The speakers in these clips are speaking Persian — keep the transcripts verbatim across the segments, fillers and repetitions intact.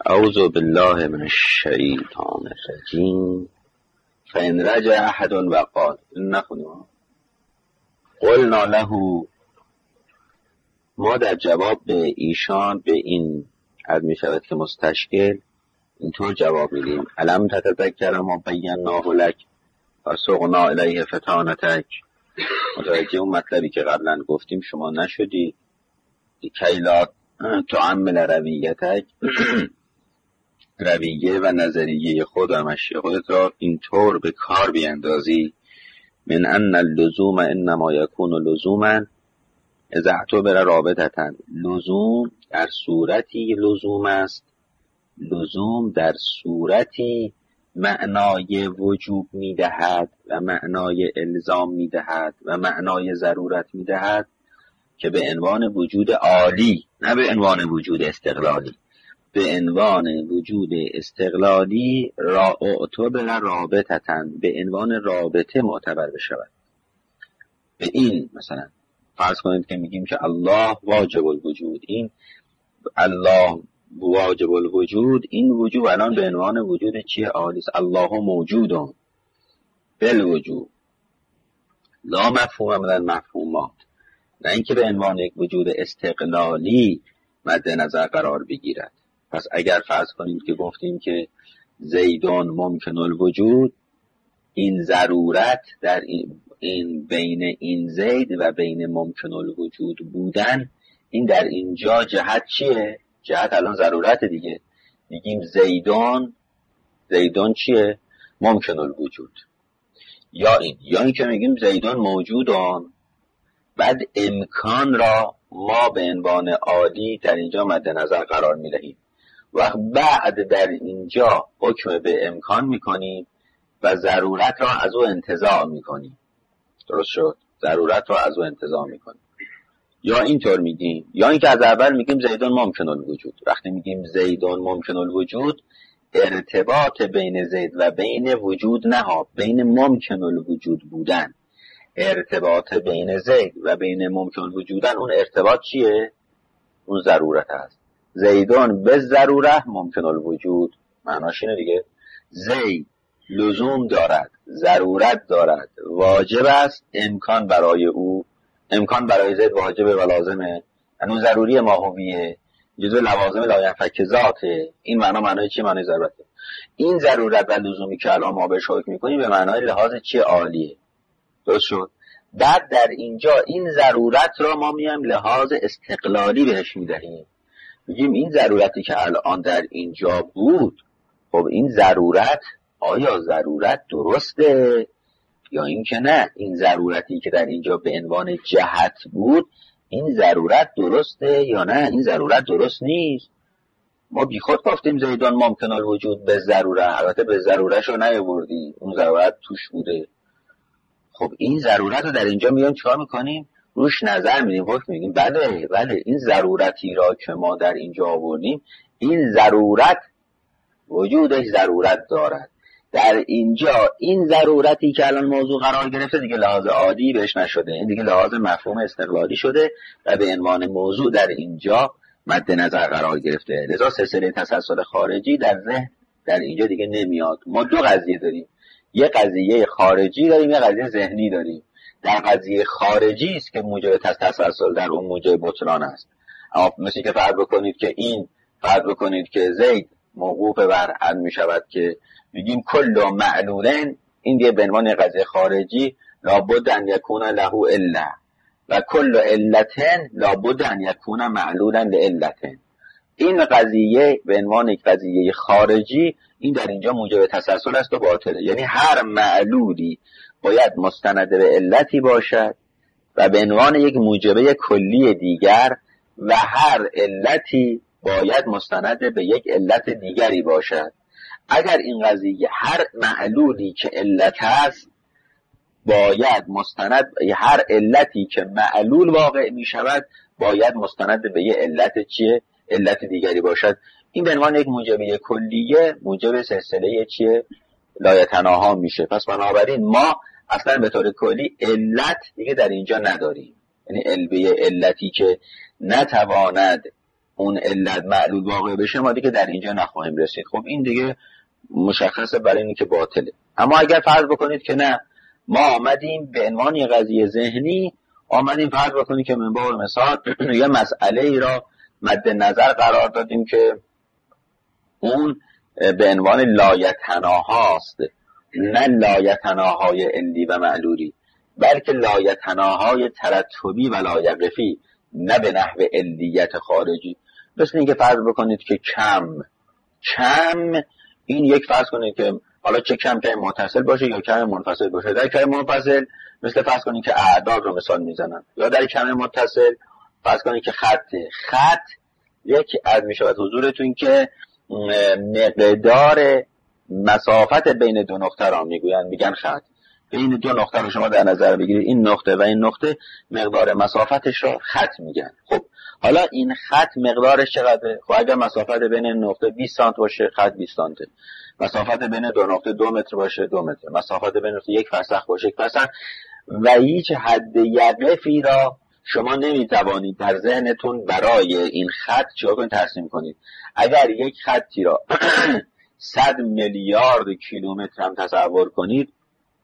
اعوذ بالله من الشیطان الرجیم. فإن رجع احد وقال نخونیم قلنا له، ما در جواب به ایشان به این عرض می شود که مستشکل اینطور جواب میدیم: الم تتذکر ما بیناه لک فسقنا الیه فتانتک. متوجه اون مطلبی که قبلا گفتیم شما نشدی کی لا تعمل رویتک، رویه و نظریه خود و مشی خودت را اینطور به کار بیندازی. من ان اللزوم انما یکون لزوما اذا اعتبر رابطتا. لزوم در صورتی لزوم است، لزوم در صورتی معنای وجوب میدهد و معنای الزام میدهد و معنای ضرورت میدهد که به عنوان وجود عالی، نه به عنوان وجود استقلالی، به عنوان وجود استقلالی را اعتبر رابطتن، به عنوان رابطه معتبر بشود. به این مثلا فرض کنید که میگیم که الله واجب الوجود، این الله واجب الوجود، این وجود الان به عنوان وجود چیه؟ عالی است. الله موجودون بالوجود، لا مفهوم من المفهومات، نه اینکه به عنوان یک وجود استقلالی مد نظر قرار بگیرد. پس اگر فرض کنیم که گفتیم که زیدان ممکن الوجود، این ضرورت در این, این بین این زید و بین ممکن الوجود بودن، این در اینجا جهت چیه؟ جهت الان ضرورت دیگه. میگیم زیدان، زیدان چیه؟ ممکن الوجود. یا این یا این که میگیم زیدان موجودان، بعد امکان را ما به عنوان عالی در اینجا مد نظر قرار میدهیم و بعد در اینجا حکم به امکان میکنیم و ضرورت را از او انتزاع میکنیم. درست شد؟ ضرورت را از او انتزاع میکنیم. یا اینطور میگیم، یا اینکه از اول میگیم زیدان ممکن الوجود. وقتی میگیم زیدان ممکن الوجود، ارتباط بین زید و بین وجود نه ها، بین ممکن الوجود بودن، ارتباط بین زید و بین ممکن وجودن، اون ارتباط چیه؟ اون ضرورت هست. زیدان به ضرورت ممکن الوجود، معناش اینه دیگه. زید لزوم دارد، ضرورت دارد، واجب است، امکان برای او، امکان برای زید واجبه و لازمه، یعنی ضروری ماهویه، جزء لوازم لاینفک ذاته. این معنا معنای چی؟ معنای ضرورته. این ضرورت و لزومی که الان ما بهش حکم می‌کنیم به معنای لحاظ چی؟ عالیه. درست شد؟ بعد در اینجا این ضرورت را ما میایم لحاظ استقلالی بهش میدهیم، میگیم این ضرورتی که الان در اینجا بود، خب این ضرورت آیا ضرورت درسته یا این که نه؟ این ضرورتی که در اینجا به عنوان جهت بود، این ضرورت درسته یا نه؟ این ضرورت درست نیست. ما بی خود گفتیم زیدان ممکن الوجود به ضرورت، البته به ضرورتش رو نیاوردی، اون ضرورت توش بوده. خب این ضرورت رو در اینجا میایم چیکار میکنیم؟ روش نظر میدیم، حکم میگیم بله بله این ضرورتی را که ما در اینجا آوردیم، این ضرورت وجودش ضرورت دارد. در اینجا این ضرورتی که الان موضوع قرار گرفته دیگه لحاظ عادی بهش نشده، این دیگه لحاظ مفهوم استقلالی شده و به عنوان موضوع در اینجا مد نظر قرار گرفته. لذا سلسله تسلسل خارجی در ذهن در اینجا دیگه نمیاد. ما دو قضیه داریم، یه قضیه خارجی داریم، یه قضیه ذهنی داریم. در قضیه خارجی است که موجب تسلسل در اون موجب بطلان است. اما مثل که فرض بکنید که این فرض بکنید که زید موقوف بر حد می شود که میگیم کل معلولن، این دیگه به عنوان قضیه خارجی لابد ان یکون له الا و کل علتن لابد ان یکون معلولا لعلتن. این قضیه به عنوان یک قضیه خارجی، این در اینجا موجب تسلسل است و باطله. یعنی هر معلولی باید مستند به علتی باشد و به عنوان یک موجبه کلی دیگر، و هر علتی باید مستند به یک علت دیگری باشد. اگر این قضیه هر معلولی که علت هست باید مستند، هر علتی که معلول واقع می شود باید مستند به یک علت چیه؟ علت دیگری باشد. این به عنوان یک موجبه کلیه موجب سلسله چیه؟ لایتناها میشه. پس بنابراین ما اصلا به طور کلی علت دیگه در اینجا نداریم، یعنی علبه علتی که نتواند اون علت معلول واقع بشه ما دیگه در اینجا نخواهیم رسید. خب این دیگه مشخصه برای اینی که باطله. اما اگر فرض بکنید که نه، ما آمدیم به عنوان یه قضیه ذهنی آمدیم فرض بکنید که من باب مثال یه مسئله ای را مد نظر قرار دادیم که اون به عنوان لایتناهاست، نه لایتناهای علی و معلولی، بلکه لایتناهای ترتبی و لایقفی، نه به نحو علیت خارجی. مثل اینکه فرض بکنید که کم کم این یک فرض کنید که حالا چه کم که متصل باشه یا کم منفصل باشه. در کم منفصل مثل فرض کنید که اعداد رو مثال میزنن، یا در کم متصل فرض کنید که خط خط یکی از میشود حضورتون که مقدار مسافت بین دو نقطه را میگوین، میگن خط. این دو نقطه رو شما در نظر بگیرید، این نقطه و این نقطه مقدار مسافتش را خط میگن. خب حالا این خط مقدارش چقدره؟ خب اگر مسافت بین نقطه بیست سانت باشه خط بیست سانت، مسافت بین دو نقطه دو متر باشه دو متر، مسافت بین نقطه یک فرسخ باشه یک فرسخ، و هیچ حد یقفی را شما نمیتوانید در ذهنتون برای این خط چیکار کنید؟ ترسیم کنید. اگر یک خطی را صد میلیارد کیلومتر هم تصور کنید،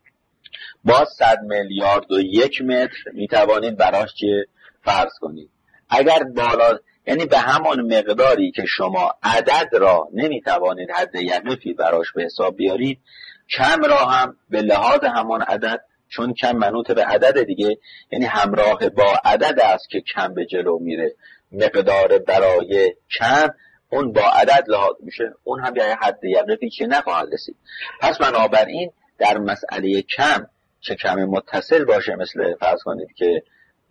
با صد میلیارد و یک متر میتوانید براش چه فرض کنید. اگر بالا، یعنی به همان مقداری که شما عدد را نمیتوانید حد یقفی براش به حساب بیارید، کم را هم به لحاظ همان عدد، چون کم منوط به عدد دیگه، یعنی همراه با عدد است که کم به جلو میره، مقدار برای کم اون با عدد لحاظ میشه، اون هم یعنی حد یقفی چه نخواهد رسید. پس بنابراین در مسئله کم، چه کم متصل باشه مثل فرض کنید که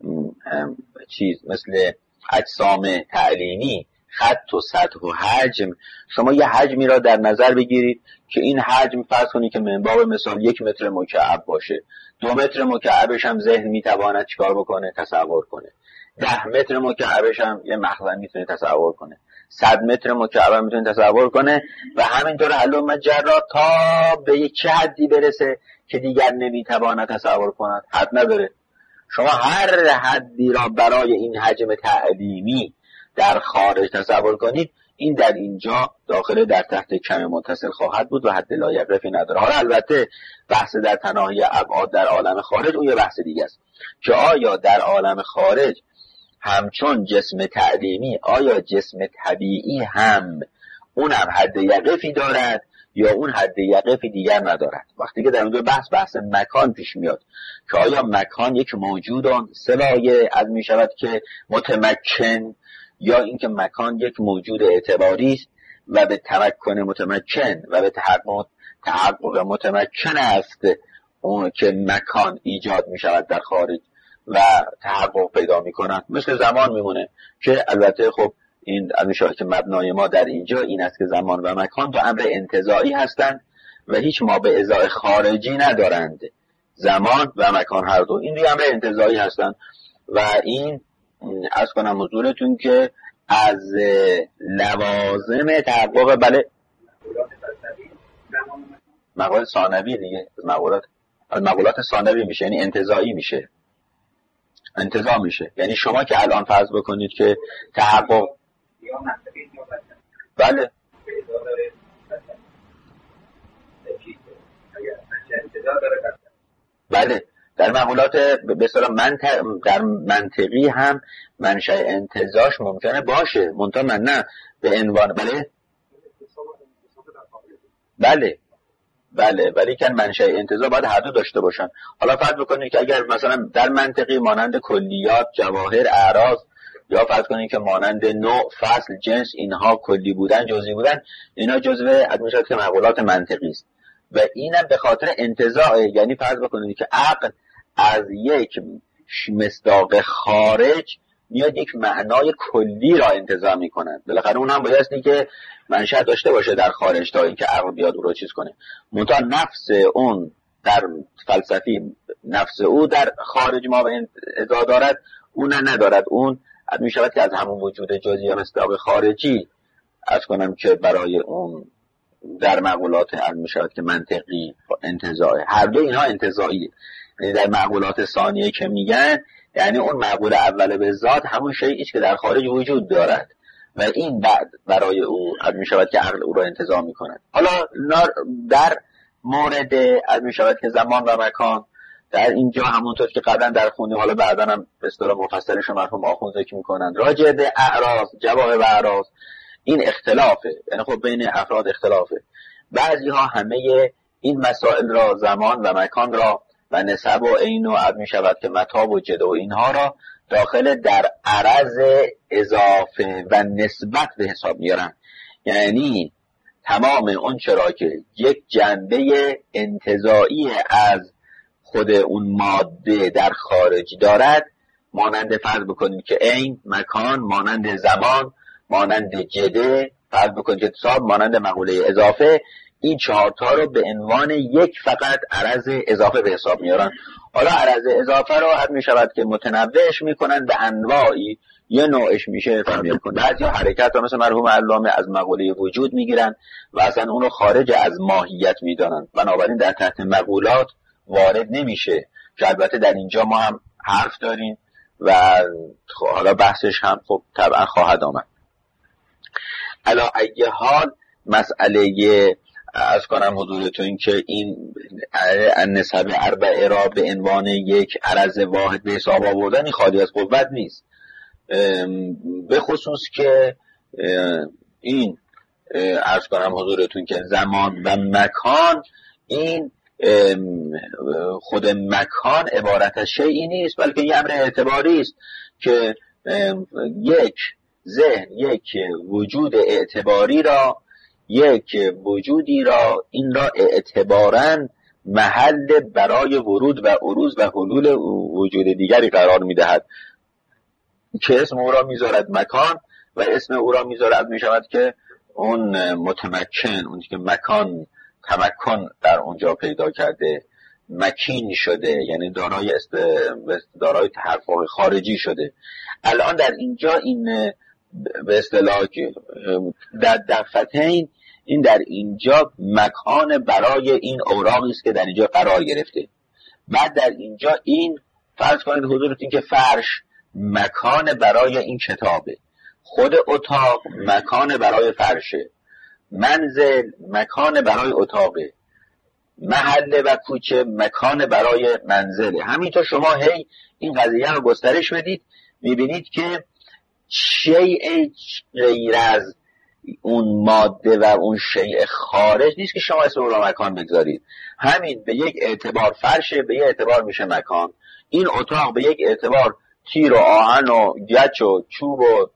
چیز مثل اجسام تعلیمی، خط و سطح و حجم، شما یه حجمی را در نظر بگیرید که این حجم فرض کنید که من باب مثال یک متر مکعب باشه، دو متر مکعبش هم ذهن میتواند چیکار بکنه؟ تصور کنه. ده متر مکعبش هم یه مخزن میتونه تصور کنه، صد متر مکعب هم میتونه تصور کنه، و همینطور حلو مجرا تا به یک چه حدی برسه که دیگر نمیتواند تصور کند، حد نداره. شما هر حدی را برای این حجم تعلیمی در خارج تصور کنید، این در اینجا داخل در تحت کم متصل خواهد بود و حد لایقفی نداره. حالا البته بحث در تناهی ابعاد در عالم خارج اون یه بحث دیگه است که آیا در عالم خارج همچون جسم تعلیمی، آیا جسم طبیعی هم اون هم حد یقفی دارد یا اون حد یقفی دیگر ندارد. وقتی که در اونجا بحث بحث مکان پیش میاد که آیا مکان یک موجودان سلایه از می شود که متمکن، یا اینکه مکان یک موجود اعتباری است و به تمکن متمکن و به تحقق تحقق متمکن است اون که مکان ایجاد می شود در خارج و تحقق پیدا می کند. مثل زمان میمونه که البته خب این میشه که مبنای ما در اینجا این است که زمان و مکان دو امر انتزاعی هستند و هیچ ما به ازای خارجی ندارند. زمان و مکان هر دو این دو امر انتزاعی هستند و این از کنم حضورتون که از لوازم تحقق بله مقولات ثانوی دیگه، مقولات مقولات ثانوی میشه، یعنی انتزاعی میشه، انتزاع میشه. یعنی شما که الان فرض بکنید که تحقق بله بله در مقولات به اصطلاح منطق در منطقی هم منشأ انتزاعش ممکنه باشه، منتها من نه به عنوان بله بله بله ولی که منشأ انتزاع باید هر دو داشته باشن. حالا فرض بکنید که اگر مثلا در منطقی مانند کلیات، جواهر، اعراض، یا فرض کنید که مانند نوع، فصل، جنس، اینها کلی بودن، جزئی بودن، اینا جزء از میشه که مقولات منطقی است و اینم به خاطر انتزاع. یعنی فرض بکنید که عقل از یک مصداق خارج میاد یک معنای کلی را انتزاع میکنه، بالاخره اون هم بایستی که منشأ داشته باشه در خارج تا اینکه عقل بیاد او رو چیز کنه. منتها نفس اون در فلسفی نفس او در خارج ما به انتزاع دارد، اون ندارد. اون میشود که از همون وجود جزئی یا مصداق خارجی از کنم که برای اون در مقولات علم میشود که منطقی انتزاعه. هر دو اینها انتزاعیه. یعنی در مقولات ثانیه که میگن، یعنی اون مقوله اول به ذات همون شیئی است که در خارج وجود دارد و این بعد برای او می شود که عقل او را انتزاع می کند. حالا در مورد می شود که زمان و مکان در اینجا همونطور که قبلا در خونی، حالا بعدا هم به اصطلاح مفصلش مرحوم آخوند ذکر میکنند، راجع به اعراض، جواهر و اعراض این اختلافه، یعنی خب بین افراد اختلافه. بعضی ها همه این مسائل را، زمان و مکان را و نسب و عین و عد می شود که متا و جد و اینها را داخل در عرض اضافه و نسبت به حساب میارن. یعنی تمام اون چرا که یک جنبه انتزاعی از خود اون ماده در خارج دارد، مانند فرض بکنید که عین، مکان، مانند زمان، مانند جده، فرض بکنید که حساب، مانند مقوله اضافه، این چهارتا رو به عنوان یک فقط عرض اضافه به حساب میارن. حالا عرض اضافه رو حد می شود که متنوعش میکنن به انواعی، یه نوعش میشه فهمیل کن. بعضی حرکت ها مثل مرحوم علامه از مقوله وجود میگیرن و اصلا اون رو خارج از ماهیت میدانن، بنابراین در تحت مقولات وارد نمیشه، که البته در اینجا ما هم حرف داریم و حالا بحثش هم خب طبعا خواهد آمد. علی ای حال مسئله از کنم حضورتون این که این نسب اربعه را به عنوان یک عرض واحد به حساب آوردن خالی از قوت نیست، به خصوص که این عرض کنم حضورتون که زمان و مکان، این خود مکان عبارت از شیئی نیست، بلکه یه امر اعتباری است که یک ذهن، یک وجود اعتباری را، یک وجودی را، این را اعتباراً محل برای ورود و عروض و حلول وجود دیگری قرار میدهد که اسم او را میذارد مکان و اسم او را میذارد می شود که اون متمکن، اون که مکان تمکن در اونجا پیدا کرده، مکین شده، یعنی دارای است دارای تحقق خارجی شده. الان در اینجا این به اصطلاح در دفتین، این در اینجا مکان برای این اوراقی است که در اینجا قرار گرفته. بعد در اینجا این فرض کنید حضورتون که فرش مکان برای این کتابه، خود اتاق مکان برای فرشه، منزل مکان برای اتاقه، محله و کوچه مکان برای منزله. همینطور شما هی این قضیه رو گسترش بدید، میبینید که شیء غیر از اون ماده و اون شیء خارج نیست که شما اسم اون رو مکان بگذارید. همین به یک اعتبار فرشه، به یک اعتبار میشه مکان. این اتاق به یک اعتبار تیر و آهن و گچ و چوب و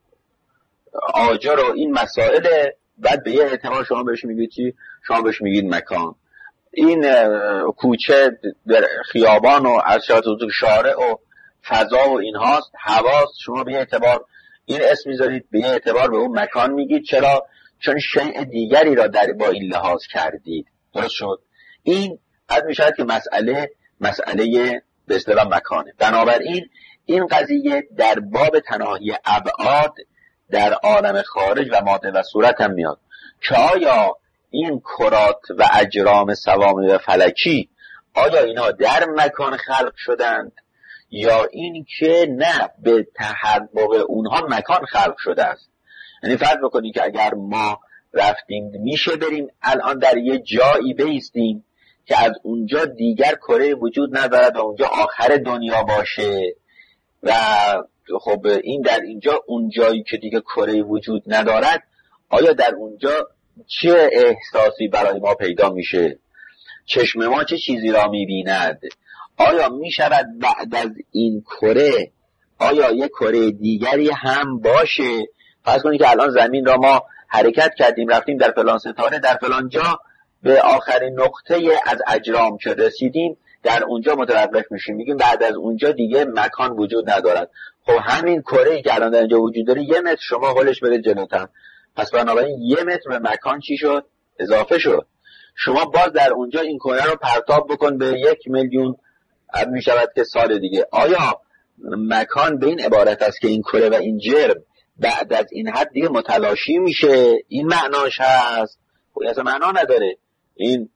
آجر و این مسائل، بعد به یک اعتبار شما بهش میگید چی؟ شما بهش میگید مکان. این کوچه خیابان و از شارع و فضا و این هاست، حواس، شما به اعتبار این اسم میذارید، به اعتبار به اون مکان میگید. چرا؟ چون شیء دیگری را در با این لحاظ کردید. درست شد؟ این حد میشود که مسئله مسئله به اصطلاح مکانه. بنابراین این قضیه در باب تناهی ابعاد در عالم خارج و ماده و صورت هم میاد که آیا این کرات و اجرام سوامی و فلکی، آیا اینا در مکان خلق شدند یا این که نه به تحقق اونها مکان خلق شده است؟ یعنی فرض بکنید که اگر ما رفتیم میشه بریم الان در یه جایی بیستیم که از اونجا دیگر کره وجود ندارد و اونجا آخر دنیا باشه و خب این در اینجا اون جایی که دیگه کره وجود ندارد، آیا در اونجا چه احساسی برای ما پیدا میشه؟ چشم ما چه چیزی را میبیند؟ آیا میشود بعد از این کره آیا یک کره دیگری هم باشه؟ فرض کنید که الان زمین را ما حرکت کردیم، رفتیم در فلان ستاره، در فلان جا به آخرین نقطه از اجرام که رسیدیم، در اونجا متوقف میشیم، میگیم بعد از اونجا دیگه مکان وجود ندارد. خب همین کره‌ای که الان در اینجا وجود داره یه متر شما هولش برید جلوتر، پس بنابراین یه متر به مکان چی شد؟ اضافه شد. شما باز در اونجا این کره رو پرتاب بکن به یک میلیون می شود که سال دیگه. آیا مکان به این عبارت است که این کره و این جرم بعد از این حد دیگه متلاشی میشه؟ این معناش هست؟ خب اصلا معنا نداره. این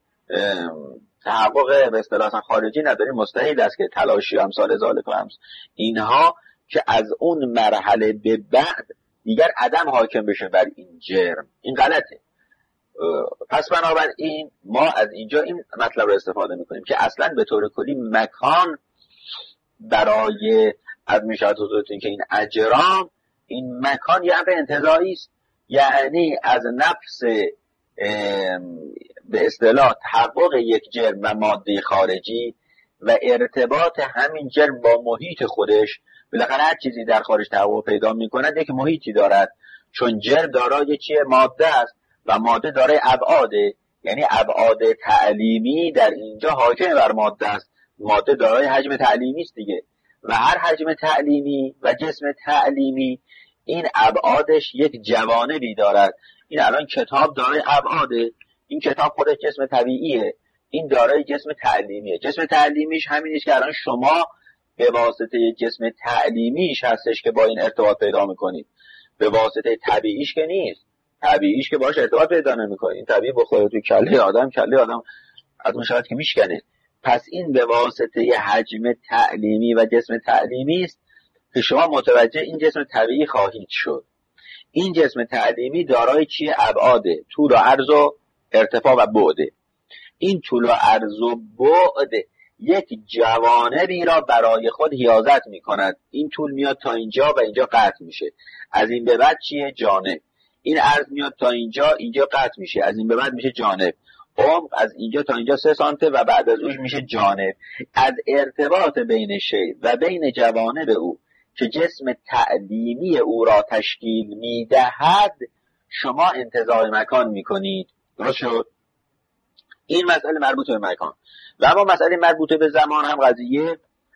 تحقق به اصطلاح خارجی نداره، مستحیل است که تلاشی امثال ذالک و امثال اینها که از اون مرحله به بعد دیگر عدم حاکم بشه بر این جرم. این غلطه. پس بنابراین ما از اینجا این مطلب رو استفاده میکنیم که اصلا به طور کلی مکان برای از میشود حضورتون که این اجرام، این مکان یه امر انتزاعی است، یعنی از نفس به اصطلاح تحقق یک جرم و ماده خارجی و ارتباط همین جرم با محیط خودش، بالاخره هر چیزی در خارج تحقق پیدا میکند یک محیطی دارد، چون جرم دارای چیه؟ ماده است و ماده دارای ابعاده، یعنی ابعاد تعلیمی در اینجا حاکم بر ماده است. ماده دارای حجم تعلیمی است دیگه، و هر حجم تعلیمی و جسم تعلیمی این ابعادش یک جوانبی دارد. این الان کتاب دارای ابعاده، این کتاب خودش جسم طبیعیه، این دارای جسم تعلیمیه. جسم تعلیمیش همین است که الان شما به واسطه جسم تعلیمیش هستش که با این ارتباط پیدا میکنید، به واسطه طبیعیش که نیست. طبیعیش که باش ارتباط پیدا نمیکنید. این طبیعی بخوره تو کله آدم، کله آدم از اون شاید که میشکنه. پس این به واسطه حجم تعلیمی و جسم تعلیمی است که شما متوجه این جسم طبیعی خواهید شد. این جسم تعلیمی دارای چیه؟ ابعاده، طول و عرض و ارتفاع و بعده. این طول و عرض و بعد یک جوانبی را برای خود حیازت میکند. این طول میاد تا اینجا و اینجا قطع میشه، از این به بعد چیه؟ جانب. این عرض میاد تا اینجا، اینجا قطع میشه، از این به بعد میشه جانب. عمق از اینجا تا اینجا سه سانته و بعد از اون میشه جانب. از ارتباط بین شی و بین جوانب او که جسم تعلیمی او را تشکیل میدهد شما انتزاع مکان میکنید. درست شد؟ این مسئله مربوط به مکان. و اما مسئله مربوط به زمان هم قضیه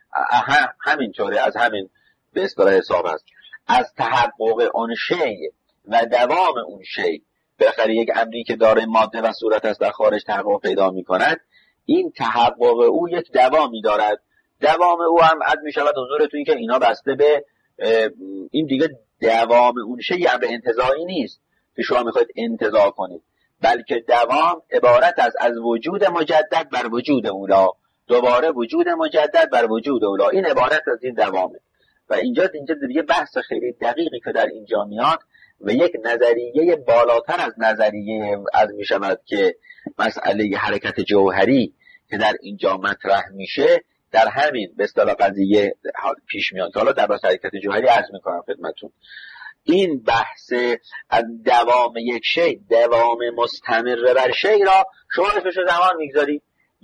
همینطوره، از همین به اصطلاح حساب است. از تحقق اون شی و دوام اون شی، بالاخره یک امری که داره ماده و صورت است در خارج تحقق پیدا می کند، این تحقق او یک دوامی دارد. دوام او هم عد می شود حضورتون که اینا بسته به این دیگه دوام اون شی امر انتزاعی نیست که شما میخواید انتزاع کنید، بلکه دوام عبارت از از وجود مجدد بر وجود اولا، دوباره وجود مجدد بر وجود اولا. این عبارت از این دوامه. و اینجا اینجا دیگه بحث خیلی دقیقی که در اینجا میاد و یک نظریه بالاتر از نظریه از می شود که مسئله حرکت جوهری که در اینجا مطرح میشه در همین به اصطلاح قضیه پیش میاد که حالا در بحث حرکت جوهری عرض میکنم خدمتتون. این بحث از دوام یک شی، دوام مستمر بر شی را شما اسمش زمان میگذارید.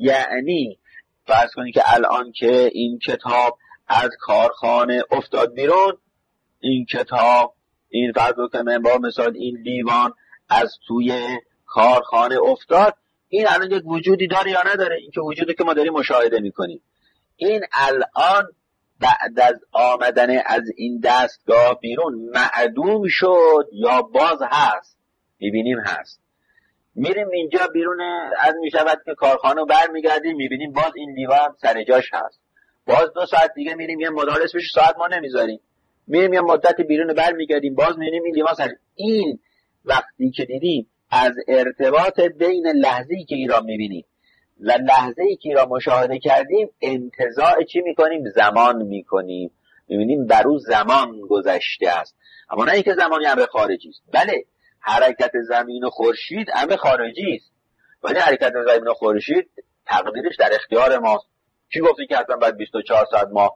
یعنی فرض کنید که الان که این کتاب از کارخانه افتاد بیرون، این کتاب، این فرض کنید با مثال این لیوان از توی کارخانه افتاد، این الان یک وجودی داره یا نداره؟ این که وجودی که ما داریم مشاهده میکنیم، این الان بعد از آمدن از این دستگاه بیرون معدوم شد یا باز هست؟ میبینیم هست. میریم اینجا بیرون از میشود که کارخانه برمیگردیم میبینیم باز این لیوان سر جاش هست. باز دو ساعت دیگه میریم یه مدار اسمش ساعت ما نمیذاریم، میریم یه مدت بیرون برمیگردیم باز میبینیم این لیوان سر. این وقتی که دیدیم از ارتباط بین لحظه‌ای که این را میبینیم و لحظه‌ای که را مشاهده کردیم انتزاع چی میکنیم؟ زمان میکنیم. میبینیم بر او زمان گذشته است، اما نه اینکه زمانی امر خارجی است. بله حرکت زمین و خورشید امر خارجی است، ولی حرکت زمین و خورشید تقدیرش در اختیار ماست. کی گفته که حتما بعد بیست و چهار ساعت ما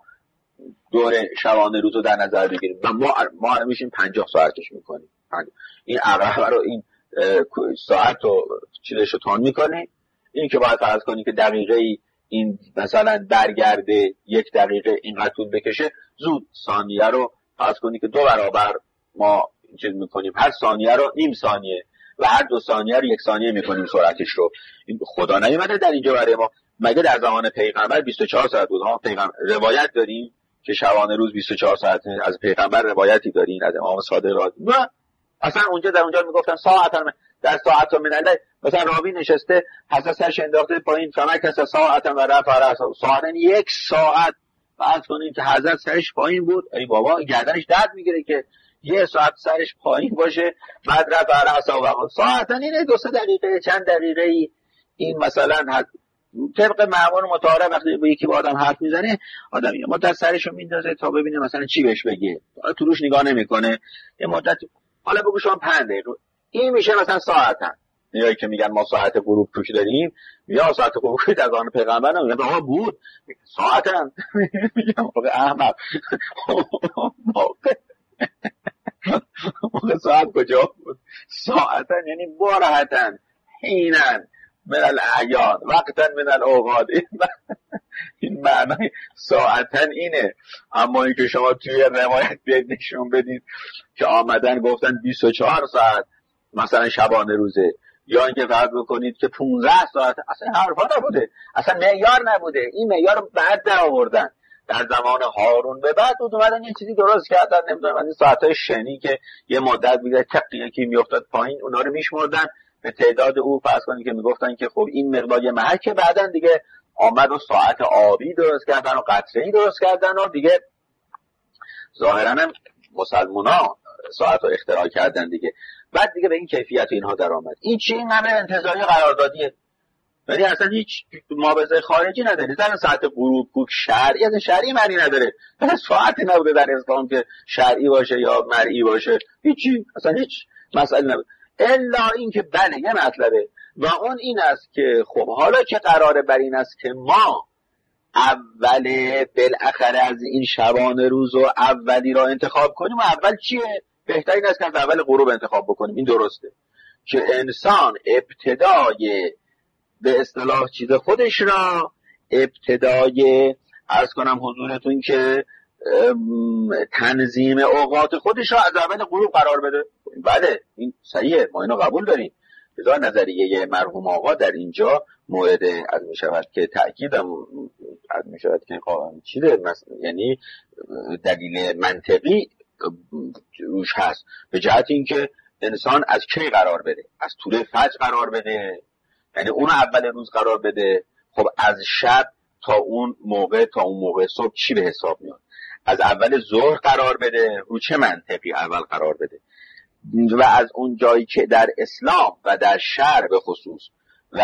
دور شبانه روز رو در نظر بگیریم و ما ما میشیم پنجاه ساعتش میکنیم؟ این عقرب رو این ساعت رو چیزش رو تون میکنه. این که باید فرض کنی که دقیقه این مثلا برگرده یک دقیقه اینقدر طول بکشه، زود ثانیه رو فرض کنی که دو برابر ما چیز میکنیم، هر ثانیه رو نیم ثانیه و هر دو ثانیه رو یک ثانیه میکنیم سرعتش رو. این خدا نیومده در اینجا برای ما. مگه در زمان پیغمبر بیست و چهار ساعت بود؟ ها پیغمبر روایت داریم که شبانه روز بیست و چهار ساعت از پیغمبر روایتی دارین از امام صادق را؟ نه، اصلا اونجا در اونجا میگفتن ساعت هم در ساعت من الله، مثلا راوی نشسته حساس سرش انداخته پایین، فمک هست ساعت و رفع رأسه، ساعت یک ساعت فرض کنید که حضرت سرش پایین بود، ای بابا گردنش درد میگیره که یه ساعت سرش پایین باشه بعد رفع رأسه و ساعت اینه دو سه دقیقه چند دقیقه ای. این مثلا طبق معمول متعارف وقتی با یکی با آدم حرف میزنه آدم یه مدت سرشو میندازه تا ببینه مثلا چی بهش بگه، حالا تو روش نگاه نمیکنه یه مدت، حالا بگو شما پنج دقیقه این میشه مثلا ساعتن. اینایی که میگن ما ساعت غروب کوک داریم، یا ساعت غروب کوک از آن پیغمبر نمیگن آقا بود ساعتن. میگم آقا احمق موقع ساعت کجا بود؟ ساعتن یعنی بارهتن، حینن من الاعیان، وقتن من الاوقات. این معنی ساعتن اینه. اما این که شما توی روایت بیاید نشون بدید که آمدن گفتن بیست و چهار ساعت مثلا شبانه روزه، یا اینکه فرض بکنید که پانزده ساعت، اصلا حرفا نبوده، اصلا معیار نبوده. این معیار رو بعد در آوردن، در زمان هارون به بعد بود اومدن یه چیزی درست کردن. نمیدونم این ساعتای شنی که یه مدت میگه تقیه که میافتاد پایین، اونا رو میشمردن به تعداد او، فرض کنید که میگفتن که خب این مقدار یه محک، که بعدن دیگه آمد و ساعت آبی درست کردن و قطره‌ای درست کردن و دیگه ظاهرا هم مسلمونا ساعت رو اختراع کردن دیگه. بعد دیگه به این کیفیت اینها در آمد. این چی؟ این امر انتزاعی قراردادیه، ولی اصلا هیچ مابعضای خارجی نداره. مثلا ساعت غروب کوک شرعی، اصلا شرعی معنی نداره، اصلا ساعتی نبوده در اسلام که شرعی باشه یا مرئی باشه، هیچی، اصلا هیچ مسئله نبوده، الا این که بله یه مطلبه و اون این است که خب حالا که قراره بر این است که ما اوله بالاخره از این شبانه روز و اولی را انتخاب کنیم، و اول چیه؟ بهترین است که از اول غروب انتخاب بکنیم. این درسته که انسان ابتدای به اصطلاح چیز خودش را، ابتدای عرض کنم حضورتون که تنظیم اوقات خودش را از اول غروب قرار بده. بله این صحیحه، ما اینو قبول داریم. بذار نظریه مرحوم آقا در اینجا مورد از می شود که تأکیدم از می شود که چیزه، یعنی دلیل منطقی روش هست، به جهت اینکه انسان از کی قرار بده؟ از طول فجر قرار بده، یعنی اون اول روز قرار بده. خب از شب تا اون موقع تا اون موقع صبح چی به حساب میاد؟ از اول ظهر قرار بده، رو چه منطقی اول قرار بده؟ و از اون جایی که در اسلام و در شرع به خصوص و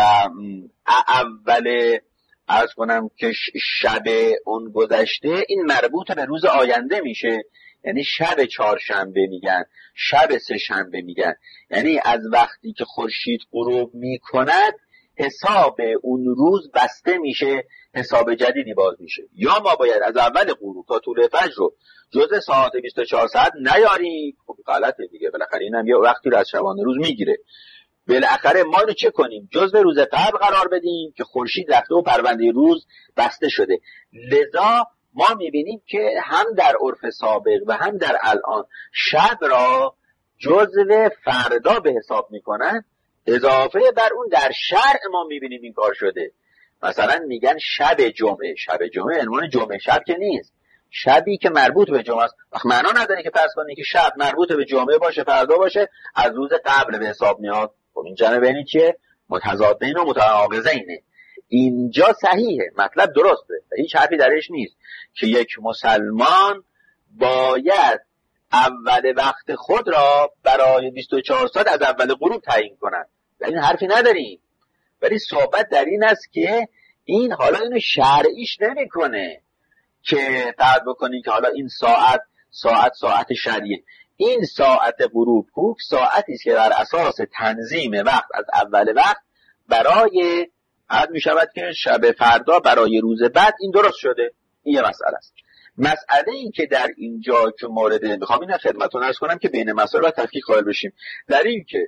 اول عرض کنم که شب اون گذشته، این مربوط به روز آینده میشه، یعنی شب چهارشنبه میگن، شب سه شنبه میگن، یعنی از وقتی که خورشید غروب میکند حساب اون روز بسته میشه، حساب جدیدی باز میشه. یا ما باید از اول غروب تا طول فجر رو جزء ساعت بیست و چهار ساعت نیاریم، خب غلطه دیگه، بالاخره اینم یه وقتی رو از شبانه روز میگیره. بالاخره ما رو چه کنیم؟ جزء روز قبل قرار بدیم که خورشید رفته و پرونده روز بسته شده. لذا ما میبینیم که هم در عرف سابق و هم در الان شب را جزء فردا به حساب میکنن، اضافه بر اون در شرع ما میبینیم این کار شده. مثلا میگن شب جمعه، شب جمعه عنوان جمعه شب که نیست، شبی که مربوط به جمعه است. وقت معنا نداره که فرض کنید که شب مربوط به جمعه باشه، فردا باشه، از روز قبل به حساب میاد. خب این جمع بینی چیه؟ متضادین و متناقضینه. اینجا صحیحه، مطلب درسته، هیچ حرفی درش نیست که یک مسلمان باید اول وقت خود را برای بیست و چهار ساعت از اول غروب تعیین کنند، این حرفی نداریم. ولی صحبت در این است که این حالا اینو شرعیش نمیکنه که تعد بکنید که حالا این ساعت ساعت ساعت شرعیه. این ساعت غروب کوک ساعتی است که در اساس تنظیم وقت از اول وقت برای عد می شود که شب فردا برای روز بعد این درست شده. این یه مسئله است. مسئله این که در اینجا که مورد میخوام این خدمتتون عرض کنم که بین مسائل باید تفکیک قائل بشیم، در این که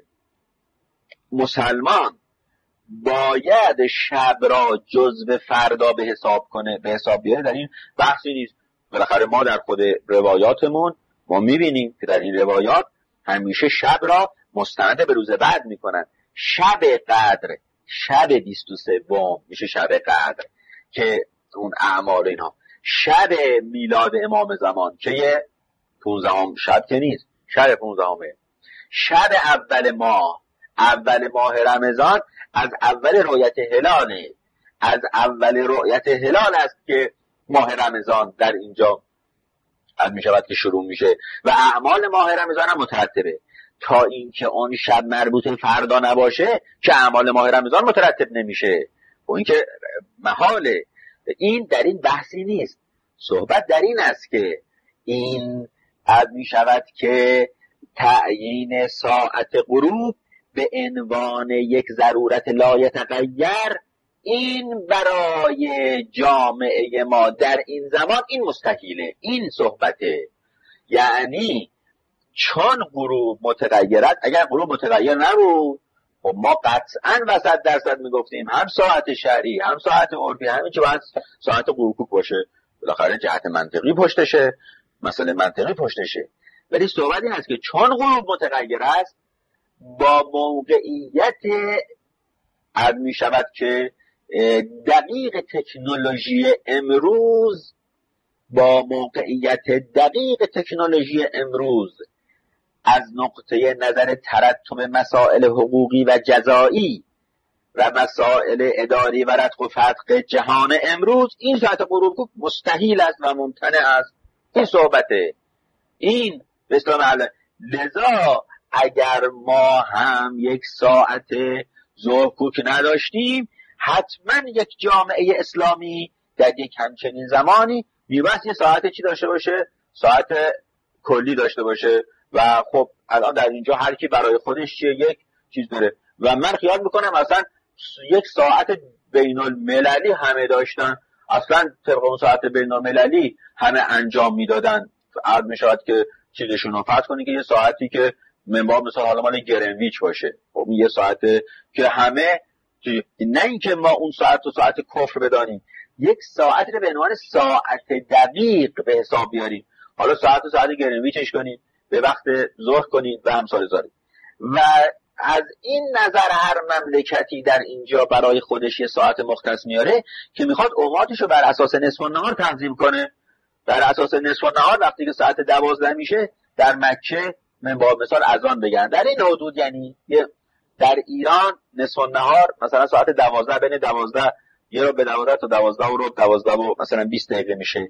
مسلمان باید شب را جزو فردا به حساب کنه، به حساب بیاره، در این بحثی نیست. بالاخره ما در خود روایاتمون ما میبینیم که در این روایات همیشه شب را مستند به روز بعد میکنن. شب قدر، شب بیست و سوم میشه شب قدر که اون اعمال اینها. شب میلاد امام زمان که یه پونزدهم شب که نیست، شب پونزدهمه. شب اول ماه، اول ماه رمضان از اول رؤیت هلاله، از اول رؤیت هلال است که ماه رمضان در اینجا می شود که شروع میشه و اعمال ماه رمضان هم مترتبه. تا اینکه اون شب مربوط فردا نباشه که اعمال ماه رمضان مترتب نمیشه. و این که محاله. این در این بحثی نیست. صحبت در این است که این عد می شود که تعیین ساعت غروب به عنوان یک ضرورت لا یتغیر، این برای جامعه ما در این زمان این مستحیله. این صحبته، یعنی چون غروب متغیرت، اگر غروب متغیر نبود خب ما قطعا و صد درصد میگفتیم هم ساعت شرعی هم ساعت عرفی همین که باید ساعت غروب باشه، بالاخره جهت منطقی پشتشه، مسئله منطقی پشتشه. ولی صحبت این است که چون غروب متغیر است، با موقعیت عد می شود که دقیق تکنولوژی امروز، با موقعیت دقیق تکنولوژی امروز از نقطه نظر ترتب مسائل حقوقی و جزایی و مسائل اداری و رتق و فتق جهان امروز، این ساعت غروب مستحیل است و ممتنع است. این صحبته. این به اصطلاح معلومه. لذا اگر ما هم یک ساعت ظهر کوک نداشتیم، حتما یک جامعه اسلامی در یک همچنین زمانی میباید یه ساعت چی داشته باشه؟ ساعت کلی داشته باشه. و خب الان در اینجا هر کی برای خودش چیه یک چیز داره. و من خیال میکنم اصلا یک ساعت بین المللی همه داشتن، اصلا طبق اون ساعت بین المللی همه انجام میدادن. عرض میشود که چیزشون رو فرض کنید که یه ساعتی که منبع مثلا حالا مال گرینویچ باشه، خب یه ساعت که همه، نه اینکه ما اون ساعت و ساعت کفر بدانیم، یک ساعت رو به عنوان ساعت دقیق به حساب بیاریم. حالا ساعت و ساعت گرینویچش کنید، به وقت ظهر کنید و همسال زاری. و از این نظر هر مملکتی در اینجا برای خودش یه ساعت مختص میاره که میخواد اوقاتش رو بر اساس نصف النهار تنظیم کنه. بر اساس نصف النهار وقتی که ساعت دوازده میشه در مکه من با مثال اذان بگن در این حدود، یعنی در ایران نصف النهار مثلا ساعت دوازده، بین دوازده یه رو به دوازده تا دوازده و رو دوازده و مثلا بیست دقیقه میشه.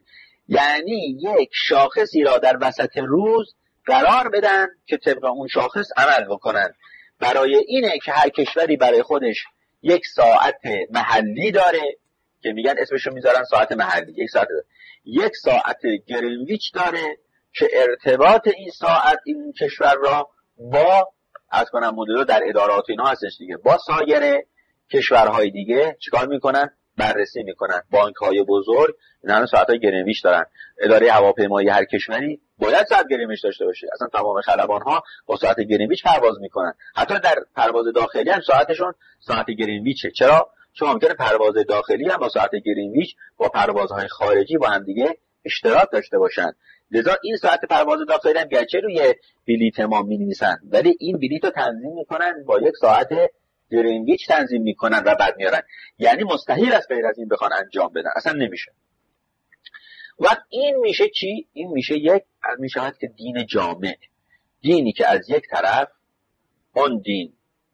یعنی یک شاخصی را در وسط روز قرار بدن که طبق اون شاخص عمل بکنن. برای اینه که هر کشوری برای خودش یک ساعت محلی داره که میگن اسمشو میذارن ساعت محلی، یک ساعت داره. یک ساعت گرینویچ داره که ارتباط این ساعت این کشور را با از کنم مدل در ادارات اینا هستش دیگه، با سایر کشورهای دیگه چیکار میکنن؟ بررسی میکنن. بانک های بزرگ اینا ساعت های گرینویچ دارن. اداره هواپیمایی هر کشوری باید ساعت گرینویچ داشته باشه. اصلا تمام خلبان ها با ساعت گرینویچ پرواز میکنن. حتی در پرواز داخلی هم ساعتشون ساعت گرینویچه. چرا؟ چون ممکنه پرواز داخلی هم با ساعت گرینویچ با پروازهای خارجی با هم دیگه اشتراک داشته باشن. لذا این ساعت پرواز داخلی هم گرچه روی بلیط ما می‌نویسن، ولی این بلیط رو تنظیم میکنن با یک ساعت گرینویچ تنظیم میکنن و بعد میارن. یعنی مستحیل است غیر از این بخوان انجام بدن، اصلا نمیشه. وقت این میشه چی؟ این میشه یک میشه که دین جامع، دینی که از یک طرف اون دین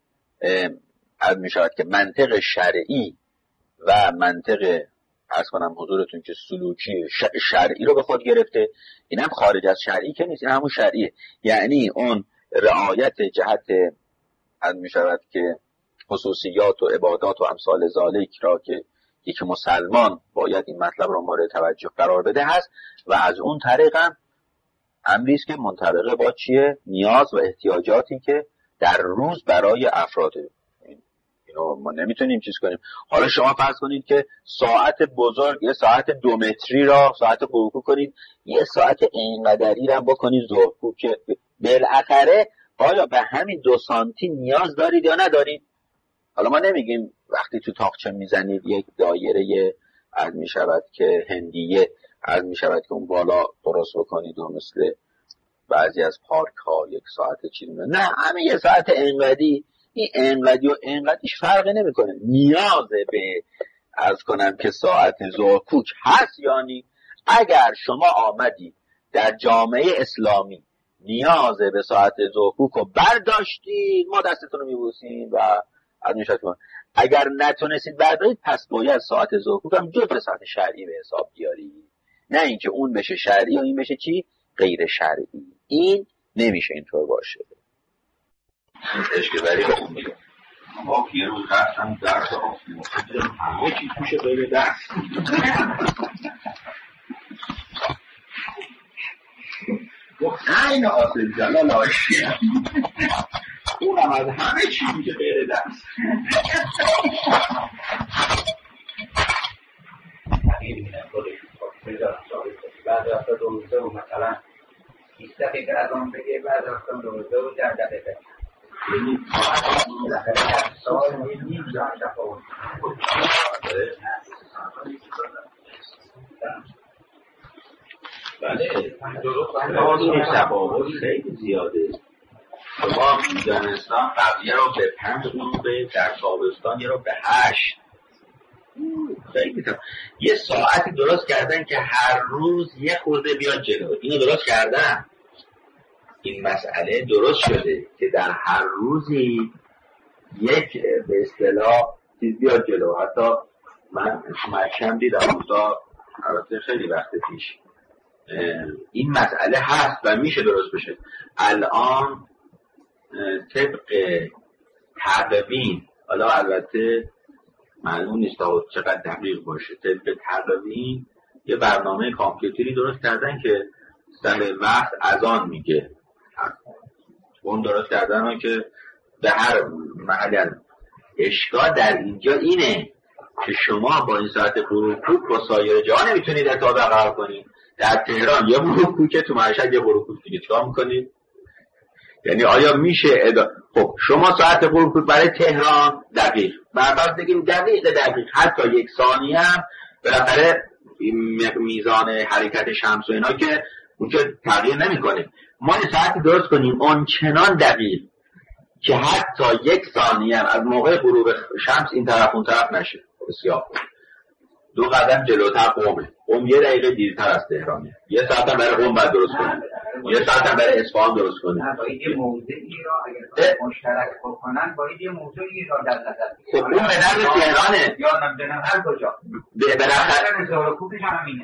از میشود که منطق شرعی و منطق عرض کنم حضورتون که سلوکی شرعی رو به خود گرفته. این هم خارج از شرعی که نیست، این همون شرعیه. یعنی اون رعایت جهت از میشود که خصوصیات و عبادات و امثال ذالک را که یک مسلمان باید این مطلب را مورد توجه قرار بده هست. و از اون طریق هم امری است که منطبق با چیه؟ نیاز و احتیاجاتی که در روز برای افراد. اینو ما نمیتونیم چیز کنیم. حالا شما فرض کنید که ساعت بزرگ، یه ساعت دو متری را ساعت قوقو کنید، یه ساعت اینقدری را بکنید ظهر، که بالاخره آیا به همین دو سانتی نیاز دارید یا ندارید؟ حالا ما نمیگیم وقتی تو تاقچه میزنید یک دایره از میشود که هندیه از میشود که اون بالا درست بکنید و مثل بعضی از پارک ها یک ساعت چیز میزنید. نه، همه یه ساعت اینقدی، این اینقدی و اینقدیش فرقی نمیکنه. نیاز به از کنم که ساعت ظهر کوک هست یعنی اگر شما آمدید در جامعه اسلامی نیاز به ساعت ظهر کوک رو برداشتید، ما دستتون رو میبوسیم و از میشد کنم. اگر نتونستید بردارید پس باید ساعت ظهر کوک هم جزء ساعت شرعی به حساب بیارید، نه اینکه اون بشه شرعی و این بشه چی؟ غیر شرعی. این نمیشه اینطور باشه. اشکبری با اون میگم. با یه روز رفتم درس آفریقا همه چی توشه بره دست گفت نه این آصف جلال آشی اونم از همه چی میشه بره دست بعد رفتا دوزده و مثلا ایسته فکر از آن بگه بعد رفتم دوزده و در دقیقه یعنی در سال نیم جان شفاون بله این شفاون خیلی زیاده. شما زمستان قبلیه رو به پنج غروبه، در تابستان یه رو به هشت. خیلی تا یه ساعتی درست کردن که هر روز یه خورده بیاد جلو. اینو درست کردن، این مسئله درست شده که در هر روزی یک به اصطلاح چیز بیاد جلو. حتی من مشم دیدم اونجا البته خیلی وقت پیش این مسئله هست و میشه درست بشه. الان طبق تقویم، حالا البته معلوم نیست تا چقدر دقیق باشه، طبق تقویم یه برنامه کامپیوتری درست کردن که سر وقت اذان میگه. اون درست کردن که به هر محلی. اشکال در اینجا اینه که شما با این ساعت بروکوک با سایر جا نمیتونید ارتباط برقرار کنید. در تهران یه بروکوکه، تو مشهد یه بروکوک دیگه، چیکار میکنید؟ یعنی آیا میشه ادا... خب شما ساعت بروکوک برای تهران دقیق، بعد بگیم دقیق دقیق حتی یک ثانیه هم بالاخره میزان حرکت شمس و اینا که اون که تغییر نمیکنه. ما یه ساعتی درست کنیم اون چنان دقیق که حتی یک ثانیه هم از موقع غروب شمس این طرف اون طرف نشه. بسیار خوب. دو قدم جلوتر قومه. قوم یه دقیقه دیرتر از تهرانه. یه ساعت هم برای قوم باید درست کنیم. یه ساعت هم برای اصفهان درست کنیم. باید یه موضعی را اگر مشترک بکنن باید یه موضوعی را در نظر بگیرن. خب اون به نظر تهرانه. یا نمیدونم هر کجا. به بالاخره زهرکوبش هم همینه.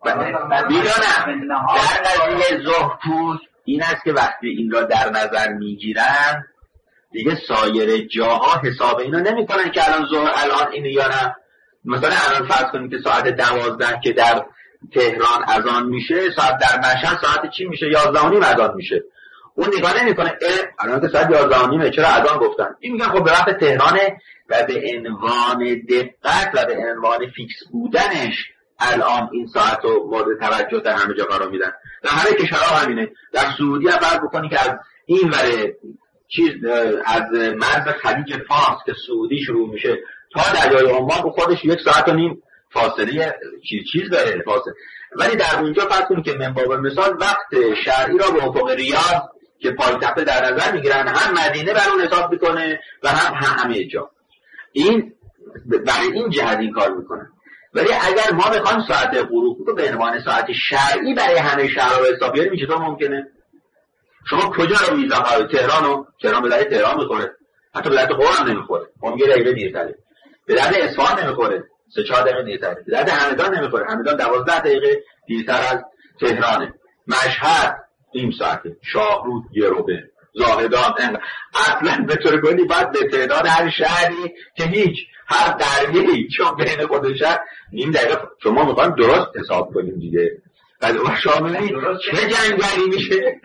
میدونم در قضیه زهرکوب این است که وقتی این را در نظر میگیرن دیگه سایر جاها حساب اینو نمیکنن که الان ظهر الان اینو یا نه. مثلا الان فرض کنیم که ساعت دوازده که در تهران اذان میشه، ساعت در مشهد ساعت چی میشه؟ یازده و نیم اذان میشه. اون نگاه نمیکنه الان که ساعت یازده و نیم چرا اذان گفتن. این میگن خب به وقت تهرانه و به عنوان دقت و به عنوان فیکس بودنش الان این ساعت رو مورد توجه در همه جا قرار میدن. در همه کشورها همینه. در سعودی هم فرض بکنی که از این وره چیز از مرز خلیج فارس که سعودی شروع میشه تا دریای عمان به خودش یک ساعت و نیم فاصله چیز چیز داره فاصله. ولی در اونجا فرض کنید که من باب مثال وقت شرعی را به افق ریاض که پایتخت در نظر میگیرن، هم مدینه بر اون حساب میکنه و هم همه جا. این برای این جهت این کار میکنن. ولی اگر ما بخوایم ساعت غروب رو به عنوان ساعت شرعی برای همه شهرها حساب بیاریم میشه تو ممکنه؟ شما کجا رو میزن؟ تهران رو تهران به درد تهران میخوره، حتی به درد قم هم نمیخوره. قم یه دقیقه دیرتره. به درد اصفهان نمیخوره، سه چهار دقیقه دیرتره. به درد همدان نمیخوره، همدان دوازده دقیقه دیرتر از تهرانه. مشهد نیم ساعته، شاهرود یه روبه، زاهدان انقدر. اصلا به طور کلی باید به تعداد هر شهری که هیچ هر درگیری چون بین خود شهر نیم دقیقه شما میخوایم درست حساب کنیم دیگه. بعد اون شاملی چه جنگلی میشه؟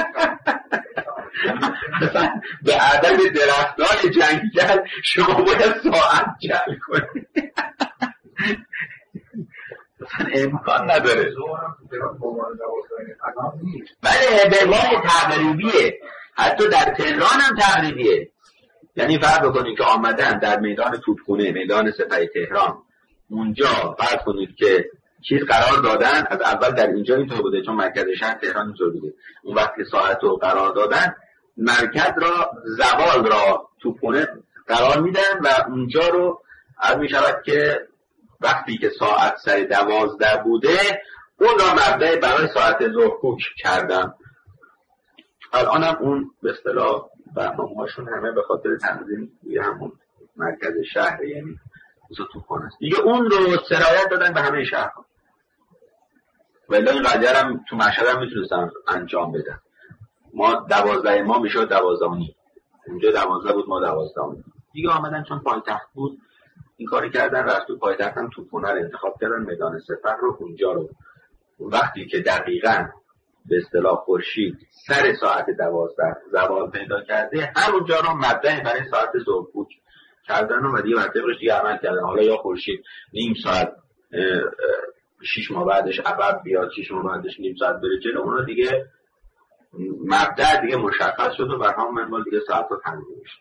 مثلا به عدد درختان جنگل شما باید ساعت جل کنید. مثلا امکان نداره. بله به ما تقریبیه، حتی در تهران هم تقریبیه. یعنی فرض بکنید که آمدن در میدان توپخانه، میدان سپه تهران، اونجا فرض کنید که چیز قرار دادن. از اول در اینجا اینطور بوده چون مرکز شهر تهران اینطور بوده. اون وقتی ساعت رو قرار دادن مرکز را زوال را توپخانه قرار میدن و اونجا رو عرض می شود که وقتی که ساعت سر دوازده بوده اون را مبدأ برای ساعت ظهرکوک کردن. الان هم اون به اصطلاح برنامه‌هاشون همه به خاطر تنظیم توی همون مرکز شهر، یعنی توپخانه است دیگه. اون رو سرایت دادن به همه شهرها. ولی این قضیه هم تو مشهد هم میتونستن انجام بدن. ما دوازده ما میشد دوازده و نیم، اونجا دوازده بود ما دوازده و نیم، دیگه آمدن چون پایتخت بود این کاری کردن، رفت تو پایتخت هم توپونه رو انتخاب کردن، میدان سپر رو اونجا رو وقتی که دقیقاً به اصطلاح خورشید سر ساعت دوازده زوال پیدا کرده همونجا رو مبدأ برای ساعت ظهر بود کردن و دیگه منطقش دیگه عمل کردن. حالا یا خورشید نیم ساعت شیش ماه بعدش عقب بیاد، شیش ماه بعدش نیم ساعت بره جلو، اونا دیگه مبدأ دیگه مشخص شد و برهم منوال دیگه ساعت رو تنظیم میشه.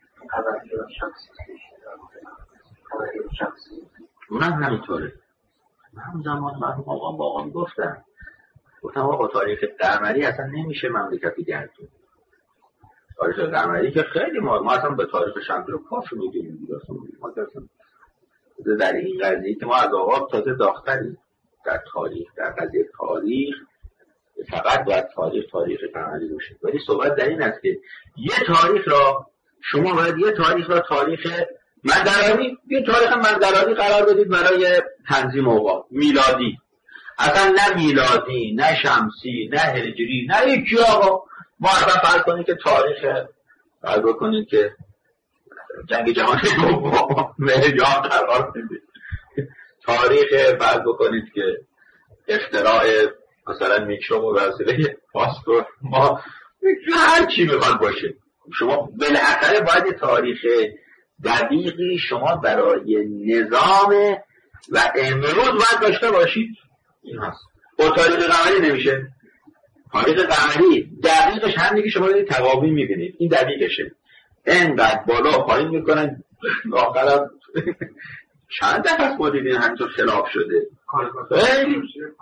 اونم همینطوره. همون زمان مرحوم آقا با آقا میگفتن گفتم آقا تاریخ قمری اصلا نمیشه مملکتی گردون. تاریخ قمری که خیلی ما ما اصلا به تاریخ شمسی رو کافی میگیم دیگه اصلا ما اصلا در این قضیه که ما از آقا تازه داختریم در تاریخ، در قضیه تاریخ فقط باید تاریخ تاریخ قمری باشه. ولی صحبت در این است که یه تاریخ را شما باید یه تاریخ را تاریخ مدرانی یه تاریخ مدرانی قرار بدید برای تنظیم اوقات میلادی، اصلا نه میلادی نه شمسی نه هجری نه یکی. آقا ما اصلا فرض کنید که تاریخ فرض کنید که جنگ جهانی دوم معیار قرار بدید، تاریخ فرض کنید که اختراع مثلا میکروب و وسیله فاسفور، ما هر چی میخواد باشه شما بالاخره باید تاریخ دقیقی شما برای نظام و امروز باید داشته باشید. این هست. با تاریخ قمری نمیشه. تاریخ قمری دقیقش همینه که شما دارید تقاویم میبینید، این دقیقشه. اینقدر بالا پایین میکنن آخرم چند دفعه از ما دیدین همینطور خلاف شده. خیلی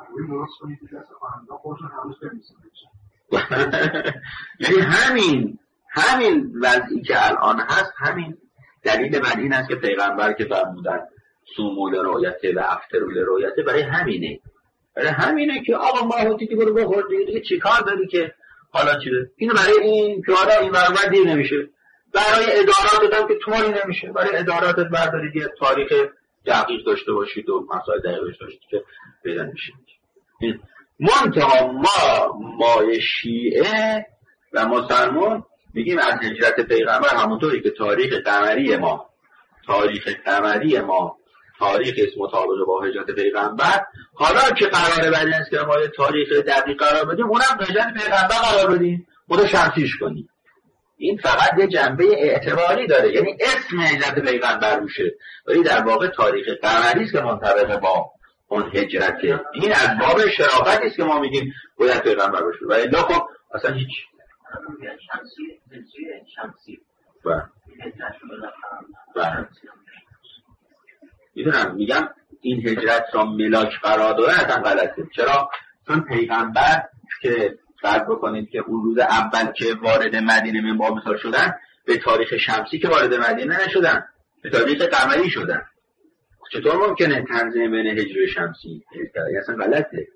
یعنی همین همین وضعی که الان هست همین دلیل بر این است که پیغمبر که فرمودن سومول رؤیته و افطرول رؤیته برای همینه برای همینه که آقا ماهوتی که برو بخور دیگه, دیگه چی کار داری که حالا چیه اینو برای این که حالا این برابر دیر نمیشه، برای اداراتت هم که طوری نمیشه، برای اداراتت برداری که تاریخ دقیق داشته باشید و مسائل دقیق داشته باشید که پیدا میشه. منتها ما مای شیعه و مسلمان میگیم از هجرت پیغمبر همونطوری که تاریخ قمری ما تاریخ قمری ما تاریخ اسم مطابق با هجرت پیغمبر، حالا که قراره بعد از که ما تاریخ دقیق قرار بدیم اونم هجرت پیغمبر قرار بدیم خود شمسیش کنیم. این فقط یه جنبه اعتباری داره، یعنی اسم هجرت پیغمبر میشه ولی در واقع تاریخ قمری است که منطبق با اون هجرته. این از باب شرافتی است که ما میگیم باید پیغمبر باشه ولی لا خب اصلا هیچ شمسی شمسی بله بله میدونم میگم این هجرت را ملاک قرار داره اصلا غلطه. چرا؟ چون پیغمبر که فرض بکنید که اون روز اول که وارد مدینه منبع مثال شدن به تاریخ شمسی که وارد مدینه نشدن، به تاریخ قمری شدن. چطور ممکنه تنظیم بین هجری و شمسی؟ این اصلا غلطه.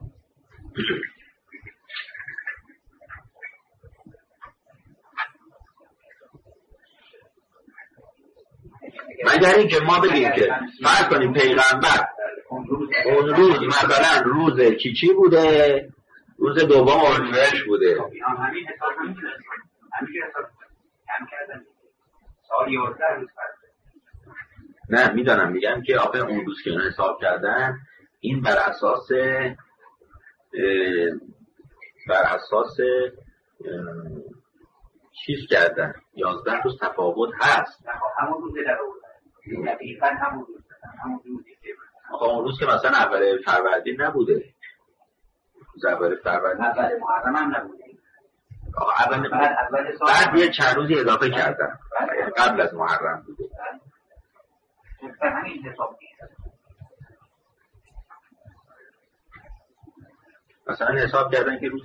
مگر این که ما بگیم که فرض کنیم پیغمبر اون روز مثلا روز چی چی بوده، روز دوم اردیبهشت بوده، همین حساب همین حساب کم کردن سال یازده روز نه میدانم میگم که آخه اون روز که حساب کردن این بر اساس بر اساس چیز کردن یازده روز تفاوت هست. همون روز در آوردن دقیقاً همون روز همون روزی که آخه اون روز که مثلا اول فروردین نبوده، روز اول فروردین اول محرم هم نبوده، اول بعد اول سال بعد یه چند روزی اضافه کردن قبل از محرم بوده. به همین حساب میشه. مثلا حساب کردن که روز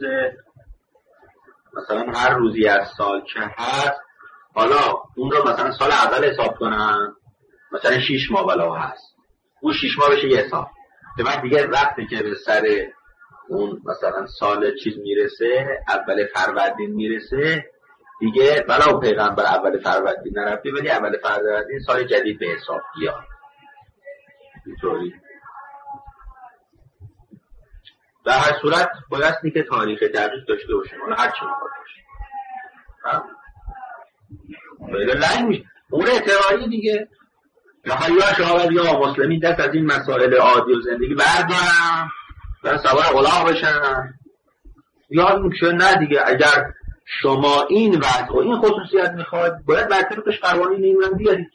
مثلا هر روزی از سال که هست حالا اون رو مثلا سال اول حساب کنن مثلا شیش ماه بلا هست، اون شیش ماه بشه یه حساب که بعد دیگه وقتی که به سر اون مثلا سال چیز میرسه اول فروردین میرسه دیگه بلا پیغمبر اول فروردین نرفته ولی اول فروردین سال جدید به حساب بیاد. اینطوری در هر صورت بایستی که تاریخ دقیق داشته باشیم، اون هر چی میخواد باشه. بایده لنگ میشه اون اعتباری دیگه. یا شما باید یا مسلمین دست از این مسائل عادی و زندگی بردارن و سوار غلام بشن، یا میشه نه دیگه. اگر شما این وضع و این خصوصیت میخواد باید بر طبقش قوانین این رو بیارید.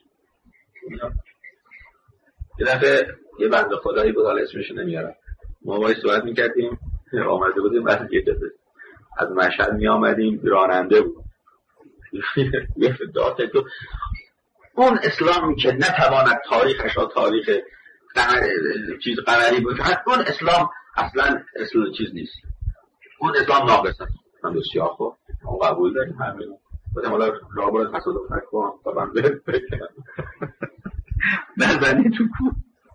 یه دفعه یه بنده خدایی بود، حالا اسمش نمیارم، ما باید صحبت میکردیم، آمده بودیم بعد یه دفعه از مشهد میامدیم، راننده بود یه فداته تو اون اسلامی که نتواند تاریخش و تاریخ چیز قمری بود، اون اسلام اصلا اسلام چیز نیست، اون اسلام ناقص است. من بسیار خوب ما قبول داریم همین بودم، حالا راه برای تصادف نکنم تا من بهت بکنم نزنی تو کو.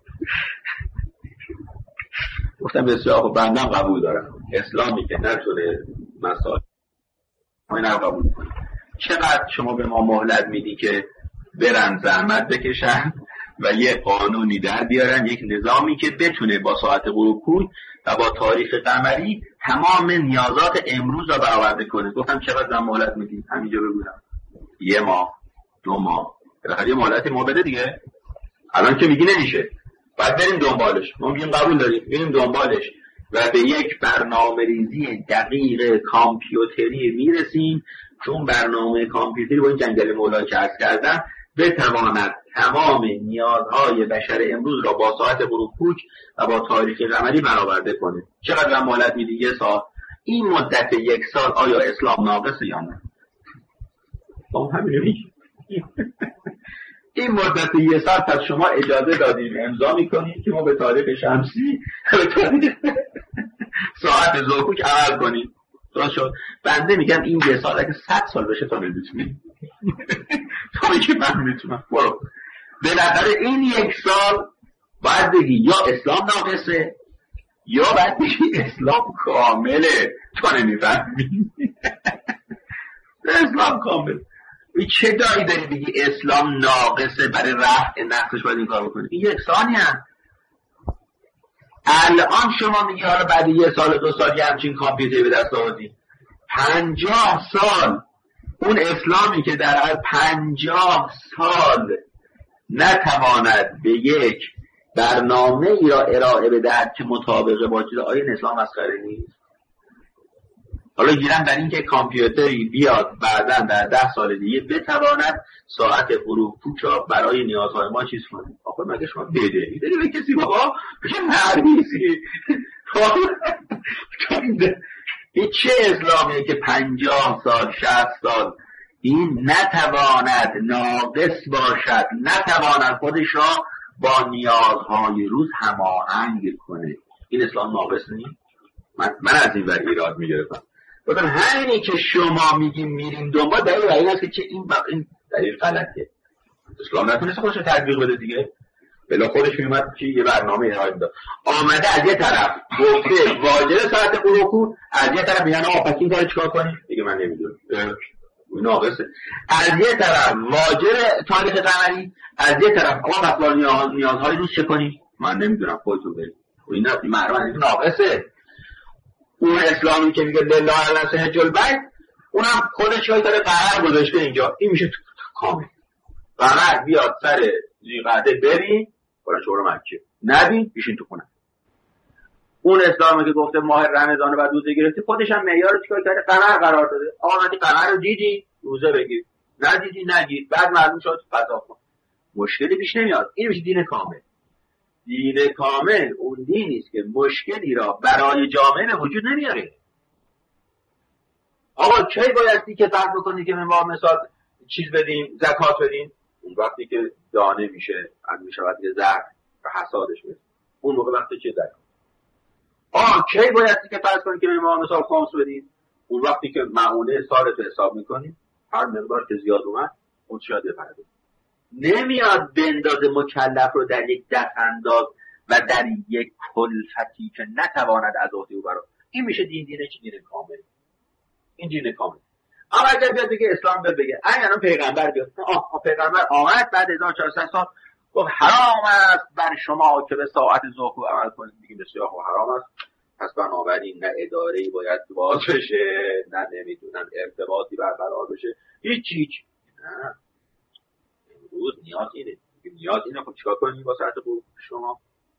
گفتم بسیار خوب بندم قبول دارم، اسلامی که نتونه مسائل ما این قبول کنیم. چقدر شما به ما مهلت میدی که برن زحمت بکشن و یه قانونی در بیارن، یک نظامی که بتونه با ساعت غروب کوچ و با تاریخ قمری تمام نیازات امروز رو برآورده کنه. گفتم چقدر مهلت میدی؟ همینجا بگویم یه ماه دو ماه بالاخره یه مهلتی ما بده دیگه. الان که میگی نمیشه، باید بریم دنبالش. ما میگیم قبول داریم، بریم دنبالش و به یک برنامه‌ریزی دقیق کامپیوتری میرسیم، چون برنامه کامپیوتری با این جنگل مولا که عرض کردم بتواند تمام نیازهای بشر امروز را با ساعت غروب کوچ و با تاریخ قمری برآورده کنه. چقدر مهلت میدی؟ یه سال. این مدت یک سال آیا اسلام ناقصه یا نه؟ ما همین میگیم این مدت یه سال پس شما اجازه دادیم امضا میکنیم که ما به تاریخ شمسی به تاریخ ساعت زوکوک عمل کنیم. درست شد؟ بنده میگم این یه سال اگه صد سال بشه تا نمیتونیم تا میگه من میتونم برو. بالاخره این یک سال باید بگی یا اسلام ناقصه یا باید بگی اسلام کامله. تو نمیفهمی اسلام کامل. چه دایی داری بگی اسلام ناقصه برای رفع نقصش باید این کار بکنی؟ این یک ثانی هم الان شما میگی حالا بعد یه سال دو سال یه همچین کامپیوتری به دست آوردی. پنجاه سال اون اسلامی که در حال پنجاه سال نتواند به یک برنامه ای را ارائه بدهد که مطابق با چیز آیه اسلام مسخره نیست. حالا گیرم در این که کامپیوتری بیاد بعداً در ده سال دیگه بتواند ساعت غروب کوچ را برای نیازهای ما چیز کنه. آخه مگه شما بدهی داری به کسی بابا بگه نرمیسی؟ این چه اسلامیه که پنجاه سال شصت سال این نتواند ناقص باشد، نتواند خودش را با نیازهای روز هماهنگ کنه؟ این اسلام ناقص نیست؟ من, من از این ور ایراد میگرفتم. بودم همینی که شما میگیم میریم دنبال دلیل این است که این این دلیل غلطه. اسلام نتونسته خودش رو تطبیق بده دیگه. بلا خودش میومد که یه برنامه ارائه بده. آمده از یه طرف گفته واجب ساعت غروب، از یه طرف میگن آقا پس این کارو چیکار کنیم؟ دیگه من نمیدونم. ناقصه. از یه طرف واجب تاریخ قمری، از یه طرف آقا مطلب نیاز نیازهای روز چه کنیم؟ من نمیدونم، خودتون برید. این نه معنی ناقصه. اون اسلامی که میگه لله الناس حج البیت اونم خودش یه طرف قرار گذاشته اینجا، این میشه کامل. قرار بیاد سر ذی‌قعده بریم برای شورا مکه، نبین بیشین تو خونه. اون اسلامی که گفته ماه رمضان بعد روزه گرفتی خودش هم معیار رو چیکار کرده؟ قرار قرار داده. آمدی قرار رو دیدی روزه بگیر، ندیدی نگیر، بعد معلوم شد قضا کن. مشکلی پیش نمیاد. این میشه دین کامل. دین کامل اون دینی است که مشکلی را برای جامعه به وجود نمیاره. آقا کی بایستی که فرض بکنی که ما مثلا چیز بدیم، زکات بدیم؟ اون وقتی که دانه میشه، از میشود که زرع و حصادش میشه. اون موقع وقتی چه زکات. آقا کی بایستی که فرض کنی که ما مثلا خمس بدیم؟ اون وقتی که معونه سالت حساب میکنیم، هر مقدار که زیاد اومد اون شاید بپرده. نمیاد بندازه مکلف رو در یک دست انداز و در یک کلفتی که نتواند از عهده او برآورد. این میشه دین دینه چی؟ دین کامل. این دین کامل. اما اگر بیاد بگه اسلام بیاد بگه الان پیغمبر بیاد، آه پیغمبر آمد بعد هزار و چهارصد سال گفت حرام است بر شما که به ساعت ظهر عمل کنید، دیگه بسیار خوب حرام است. پس بنابراین نه اداره‌ای باید باز بشه، نه نمیدونم ارتباطی برقرار بشه، هیچ هیچ. نه نیاز اینه نیاز اینه خب چیکار کنیم با ساعت حقوق شما؟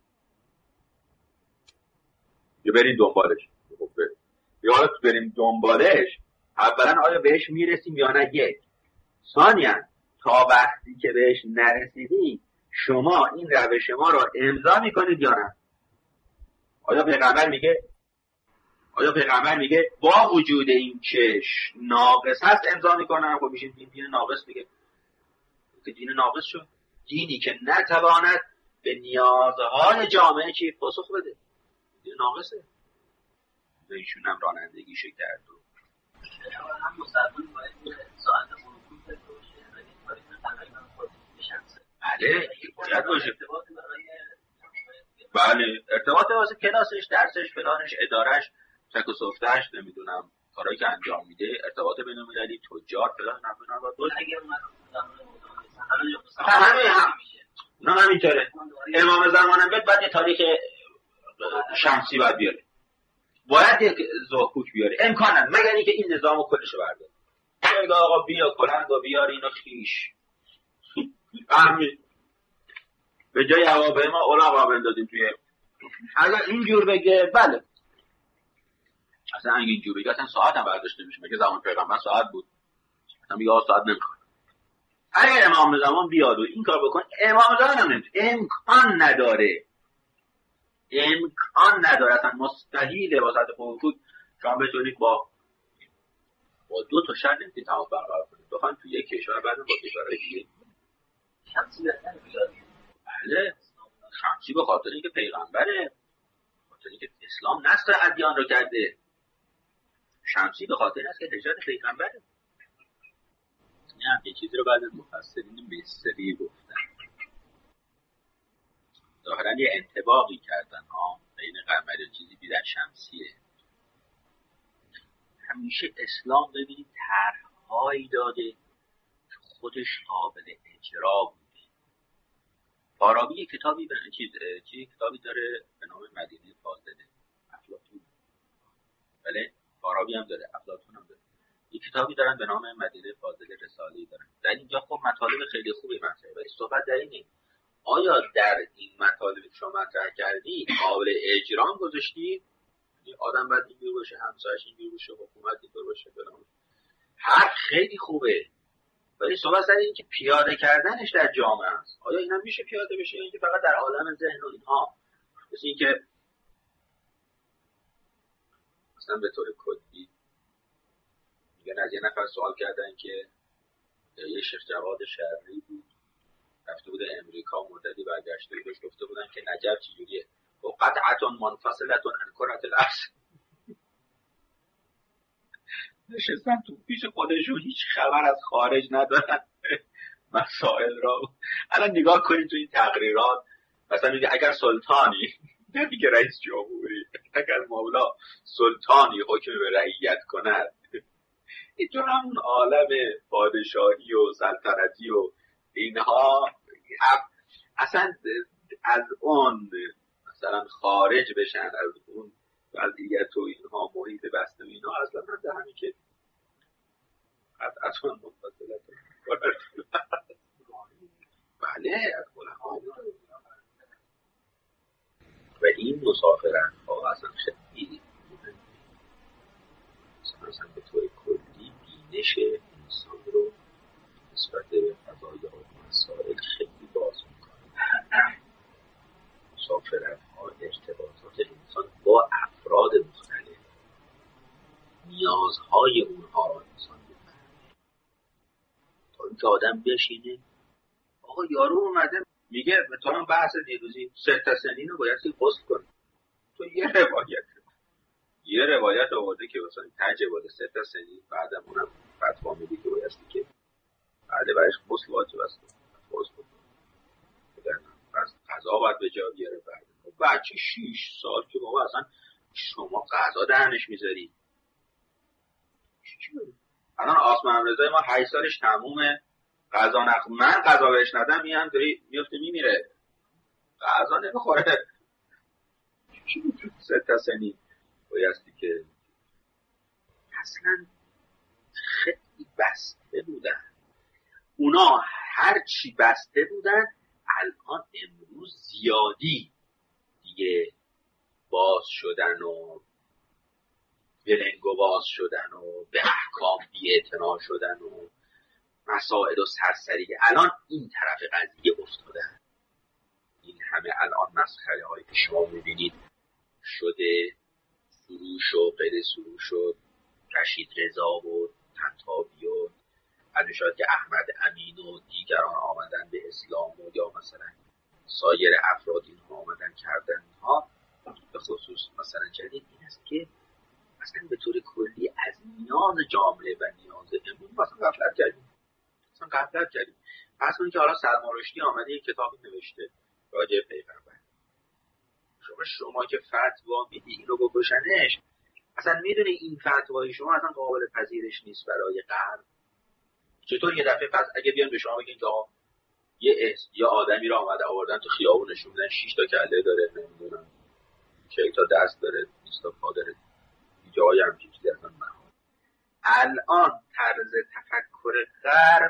یا بریم دنبالش. خب بریم یا حالا بریم دنبالش، اولا آیا بهش میرسیم یا نه؟ یک. ثانیاً تا وقتی که بهش نرسیدیم شما این روش ما رو امضا میکنید یا نه؟ آیا پیغمبر میگه آیا پیغمبر میگه با وجود این که ناقص هست امضا میکنم؟ خب میشه دین دین ناقص میگه که دین ناقص شد، دینی که نتواند به نیازهای جامعه چی پاسخ بده، دین ناقصه. ایشون هم رانندگیشو کرد و هم مسلمان باید ساعت حقوق داشته باشه، ولی کاری تقریبا خودش بشنسه. بله باید باشه. بله ارتباط واسه کلاسش، درسش، فلانش، ادارش، تک و سفتش، نمیدونم کارهایی که انجام میده، ارتباط بین‌المللی، تجار، فلان نمیدونم باید باشه. اگه اون همه همه هم نه همینطوره. امام زمانم بیاد بعد یه تاریخ شمسی باید بیاره، باید یک زاکوک بیاره، امکان نداره مگر اینکه این نظامو کلشو برداره. بگه آقا بیا کلنگو بیار اینو خیش همین به جای هواپیما الاغا بندازیم توی. اگر اینجور بگه بله، اصلا اگه اینجور بگه اصلا ساعت هم برداشته میشه، مگه زمان پیغمبر ساعت بود؟ اصلا میگه ساعت نمیخواد. اگر امام زمان بیاد و این کار بکن، امام زمان هم نمیشه، امکان نداره، امکان نداره، اصلا مستحیله واسط حقوق شما بتونید با با دو تا شرط نمیتونید تماس برقرار کنید. بخواید توی یک کشور بعد با کشورهای دیگه شمسی بهتره بیاد. بله شمسی به خاطر اینکه پیغمبره، خاطر اینکه اسلام نصر ادیان رو کرده. شمسی به خاطر است که هجرت پیغمبره. این هم یه چیزی رو بعد از مفسرین مصری گفتن، ظاهرا یه انطباقی کردن ها بین قمر و چیزی دیدن شمسیه. همیشه اسلام ببینید طرح‌هایی داده که خودش قابل اجرا بوده. فارابی کتابی به چیز چی کتابی داره به نام مدینه فاضله، افلاطون. بله فارابی هم داره، افلاطون هم داره. یک کتابی دارن به نام مدینه فاضله، رساله‌ای دارن. در اینجا خب مطالب خیلی خوبی مطرحه، ولی صحبت در اینه آیا در این مطالبی که شما مطرح کردی قابل اجرا گذاشتی؟ آدم باید اینجور باشه، همسایش اینجور باشه، حکومت اینجور باشه، فلان. حرف خیلی خوبه، ولی صحبت سر این که پیاده کردنش در جامعه است. آیا اینا میشه پیاده بشه یا اینکه فقط در عالم ذهن و اینها؟ مثل اینکه مثلا به طور کلی میگن از یه نفر سوال کردن که یه شیخ جواد شرعی بود، رفته بوده امریکا مدتی، برگشته بودش گفته بودن که نجف چجوریه؟ و قطعتون منفصلتون عن کرة الارض. نشستن تو پیش خودشون هیچ خبر از خارج ندارن مسائل را. الان نگاه کنید تو این تقریرات، مثلا میگه اگر سلطانی، نمیگه رئیس جمهوری، اگر مولا سلطانی حکم به رعیت کند، این تو همون عالم پادشاهی و سلطنتی و اینها اصلا از اون مثلا خارج بشن، از اون وضعیت و اینها محیط بسته و اینها اصلا من در همین که قطعا منفصلت بله از علما و این مسافرت ها اصلا خیلی مثلا به طور کلی بینش انسان رو نسبت به قضایا و مسائل خیلی باز میکنه. مسافرت ها ارتباطات انسان با افراد مختلف، نیازهای اونها رو انسان بفهمه. تا اینکه آدم بشینه آقا یارو اومده میگه به طورم بحث دیروزی سه تا سنین رو باید غسل کنه، تو یه روایت یه روایت آورده که مثلا تجه بوده سه تا سنین، بعدم اونم فتوا میده که بایستی که بعد برایش غسل واجب است، غسل کنه. پس قضا باید به جا بیاره. بعد بچه شیش سال که بابا اصلا شما قضا دهنش میذاری چی بودی؟ الان آسمان رضای ما هشت سالش تمومه، قضا نخ من قضا بهش ندم میام داری میفته میمیره، قضا نمیخوره. چی بود سه تا سنی بایستی که اصلا خیلی بسته بودن. اونا هر چی بسته بودن الان امروز زیادی دیگه باز شدن و ولنگ و باز شدن و به احکام بی‌اعتنا شدن و مسائل و سرسری. الان این طرف قضیه افتادن. این همه الان مسخره هایی که شما میبینید شده، سروش و غیر سروش و رشید رضا و طنطاوی و شاید که احمد امین و دیگران آمدن به اسلام و یا مثلا سایر افراد اینها آمدن کردن اینها. به خصوص مثلا جدید این است که مثلا به طور کلی از نیاز جامعه و نیاز امروز مثلا غفلت کردیم. مثلا غفلت کردیم. پس اون که حالا سلمان رشدی آمده یک کتابی نوشته راجع به پیغمبر. شما شما که فتوا میدی اینو بکشنش، اصلا میدونی این فتوای شما اصلا قابل پذیرش نیست برای غرب. چطور یه دفعه پس اگه بیان به شما بگین که آقا یه اس یه آدمی رو آمده آوردن تو خیابون نشون میدن شش تا کله داره، نمیدونم چهل تا دست داره، بیست تا پا داره، جایی هم چیزی اصلا مهم. الان طرز تفکر غرب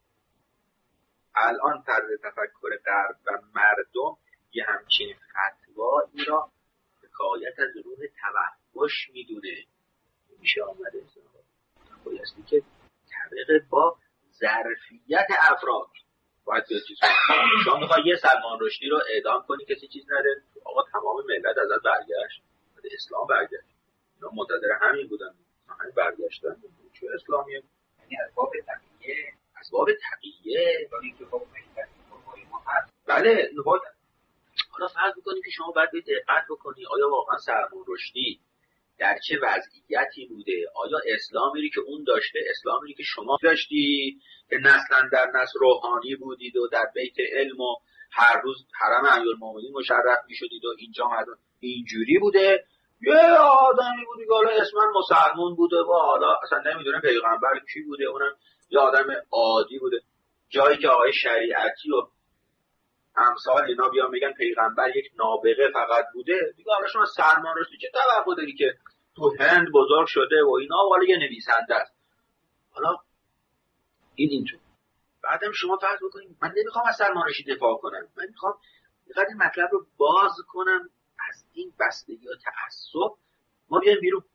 الان طرز تفکر غرب و مردم یه همچین فتوایی را حکایت از روح توحش میدونه. میشه آمده بایستی که طبق با ظرفیت افراد باید به چیز کنید. شما میخوای یه سلمان رشدی رو اعدام کنی کسی چیز نده، آقا تمام ملت ازت برگشت، از اسلام برگشت. اینا منتظر همین بودن، همین برگشتن. چه اسلامیه؟ یعنی اسباب تقیه اسباب تقیه داری که خب ما هست. بله نباید. حالا فرض بکنی که شما باید دقت بکنی آیا واقعا سلمان رشدی در چه وضعیتی بوده؟ آیا اسلامی که اون داشته اسلامی که شما داشتی که نسلا در نسل روحانی بودید و در بیت علم و هر روز حرم امیرالمومنین مشرف میشدید و اینجا مردم اینجوری بوده؟ یه آدمی بودی که حالا اسمن مسلمون بوده و حالا اصلا نمیدونه پیغمبر کی بوده، اونم یه آدم عادی بوده. جایی که آقای شریعتی و امثال اینا بیان میگن پیغمبر یک نابغه فقط بوده، دیگه حالا شما سلمان رشدی چه توقع داری که تو هند بزرگ شده و اینا و حالا یه نویسنده است؟ حالا این اینجور. بعدم شما فرض بکنید من نمیخوام از سلمان رشدی دفاع کنم، من میخوام اینقدر این مطلب رو باز کنم از این بستگی و تعصب ما بیایم بیرون.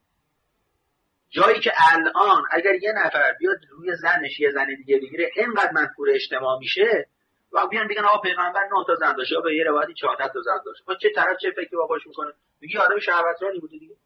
جایی که الان اگر یه نفر بیاد روی زنش یه زن دیگه بگیره اینقدر منفور اجتماع میشه و بیان بگن آقا پیغمبر نه تا زن داشته، به یه روایتی چهارده تا زن داشت. خب چه طرف چه فکری باهاش میکنه؟ میگه آدم شهوترانی بوده دیگه.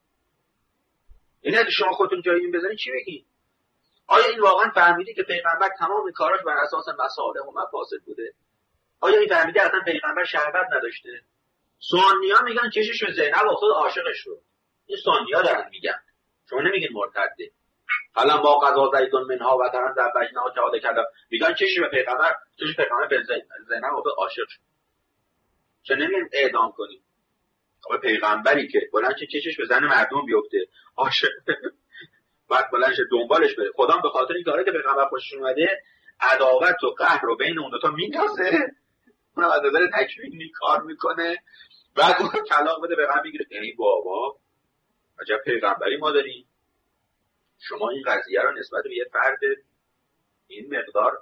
یعنی اگه شما خودتون جای این بذارین چی بگین؟ آیا این واقعا فهمیده که پیغمبر تمام کاراش بر اساس مصالح و مفاسد بوده؟ آیا این فهمیده اصلا پیغمبر شهوت نداشته؟ سنی‌ها میگن چشش به زینب و خود عاشقش شد. این سنی‌ها دارن میگن، شما نمیگین مرتده. حالا ما قضا زیدون منها و ترن در بجنها که عاده کردم، میگن چشش به پیغمبر چشش پیغمبر به زینب و به عاشق شد. چه نمیگن اعدام کنیم؟ خب پیغمبری که بلند چه چشش به زن مردم بیفته عاشق بعد بلند شه دنبالش بره، خدا به خاطر این کاره که پیغمبر خوشش اومده عداوت و قهر رو بین اون دو تا میندازه، اون از نظر تکوینی کار میکنه، بعد اون طلاق بده به من میگیره. ای بابا عجب پیغمبری ما داریم. شما این قضیه رو نسبت به یه فرد این مقدار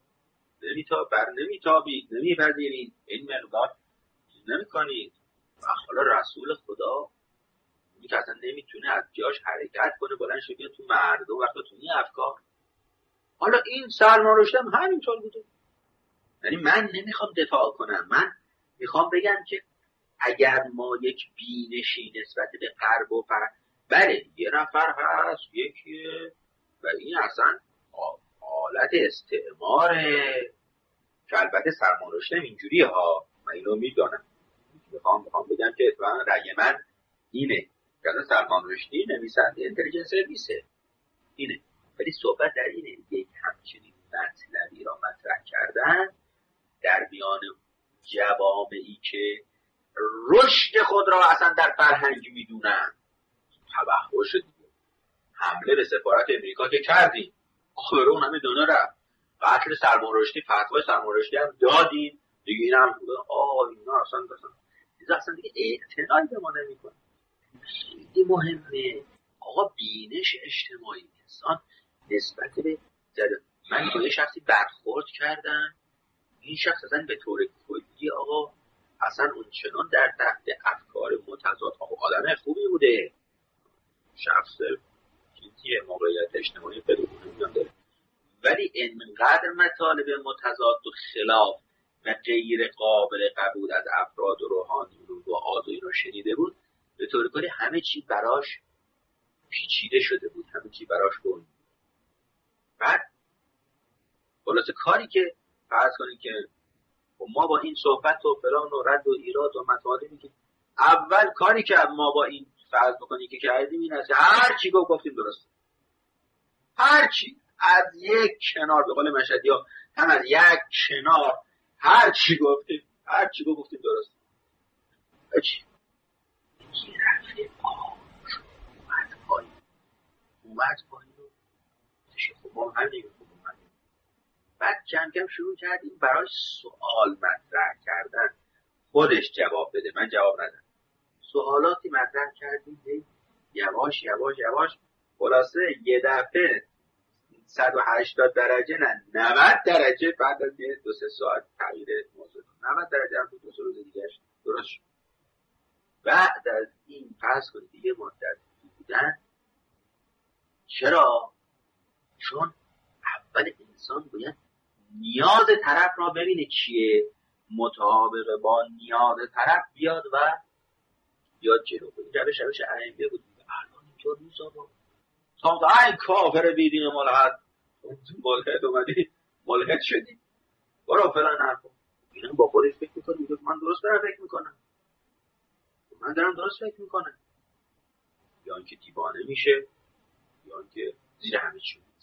نمیتا بر نمیتابید، نمیپذیرید، این مقدار نمیکنید. و حالا رسول خدا این که اصلا نمیتونه از جاش حرکت کنه بلند شه بیاد تو مردم وقتا تو این افکار. حالا این سلمان رشدی هم همینطور بوده. یعنی من نمیخوام دفاع کنم، من میخوام بگم که اگر ما یک بینشی نسبت به غرب و فرق، بله یه نفر هست یکیه و این اصلا حالت استعماره که البته سلمان رشدی اینجوریه ها، من اینو میدانم. میخوام میخوام بگم که اتفاقا رأی من اینه که سلمان رشدی نویسنده اینتلیجنس سرویسه اینه، ولی صحبت در اینه یک همچنین مطلبی را مطرح کردن در میان جوامعی که رشد خود را اصلا در فرهنگ میدونن. توحش دیگه حمله به سفارت امریکا که کردیم، آخر اون همه دونه رفت، قتل سلمان رشدی، فتوای سلمان رشدی هم دادیم دیگه، این هم آه اینا اصلا اصلا دیگه اصلا دیگه اعتنایی به ما نمیکنه. خیلی مهمه آقا بینش اجتماعی انسان نسبت به من با یه شخصی برخورد کردم، این شخص اصلا به طور کلی آقا اصلا اون چنان در تحت افکار متضاد، آقا آدم خوبی بوده، شخص چیزیه، موقعیت اجتماعی بدون داره، ولی انقدر مطالب متضاد و خلاف و غیر قابل قبول از افراد و روحانیون و دعات و اینا شنیده بود، به طور کلی همه چی براش پیچیده شده بود، همه چی براش گنگ. بعد خلاصه کاری که فرض کنید که ما با این صحبت و فلان و رد و ایراد و مطالبی که اول کاری که ما با این فرض بکنید که کردیم این است هر چی گفتیم درسته، هر چی از یک کنار، به قول مشهدی‌ها هم از یک کنار هر چی گفتیم هر چی گفتیم درسته. اچی یه رفته آه اومد پایین اومد پایین رو خب ما هم نگیم خب اومد. بعد کم کم شروع کردیم برای سوال مطرح کردن، خودش جواب بده من جواب ندم، سوالاتی مطرح کردیم یواش یواش یواش خلاصه یه دفعه صد و هشتاد درجه نه نود درجه بعد از یه دو سه ساعت تغییر موضوع نود درجه هم دو سه روز دیگهش درست شد. بعد از این پس کنید یه مدت بودن. چرا؟ چون اول انسان باید نیاز طرف را ببینه چیه، مطابق با نیاز طرف بیاد و بیاد جلو. این روش روش ائمه بود. الان اینجا نیست آقا تا این کافر بیدین ملحد ملحد اومدی ملحد شدی برو فلان حرفا. اینا با خودش فکر میکنه میگه من درست دارم فکر میکنم، من دارم درست فکر میکنم، یا اینکه دیوانه میشه یا اینکه زیر همه چی.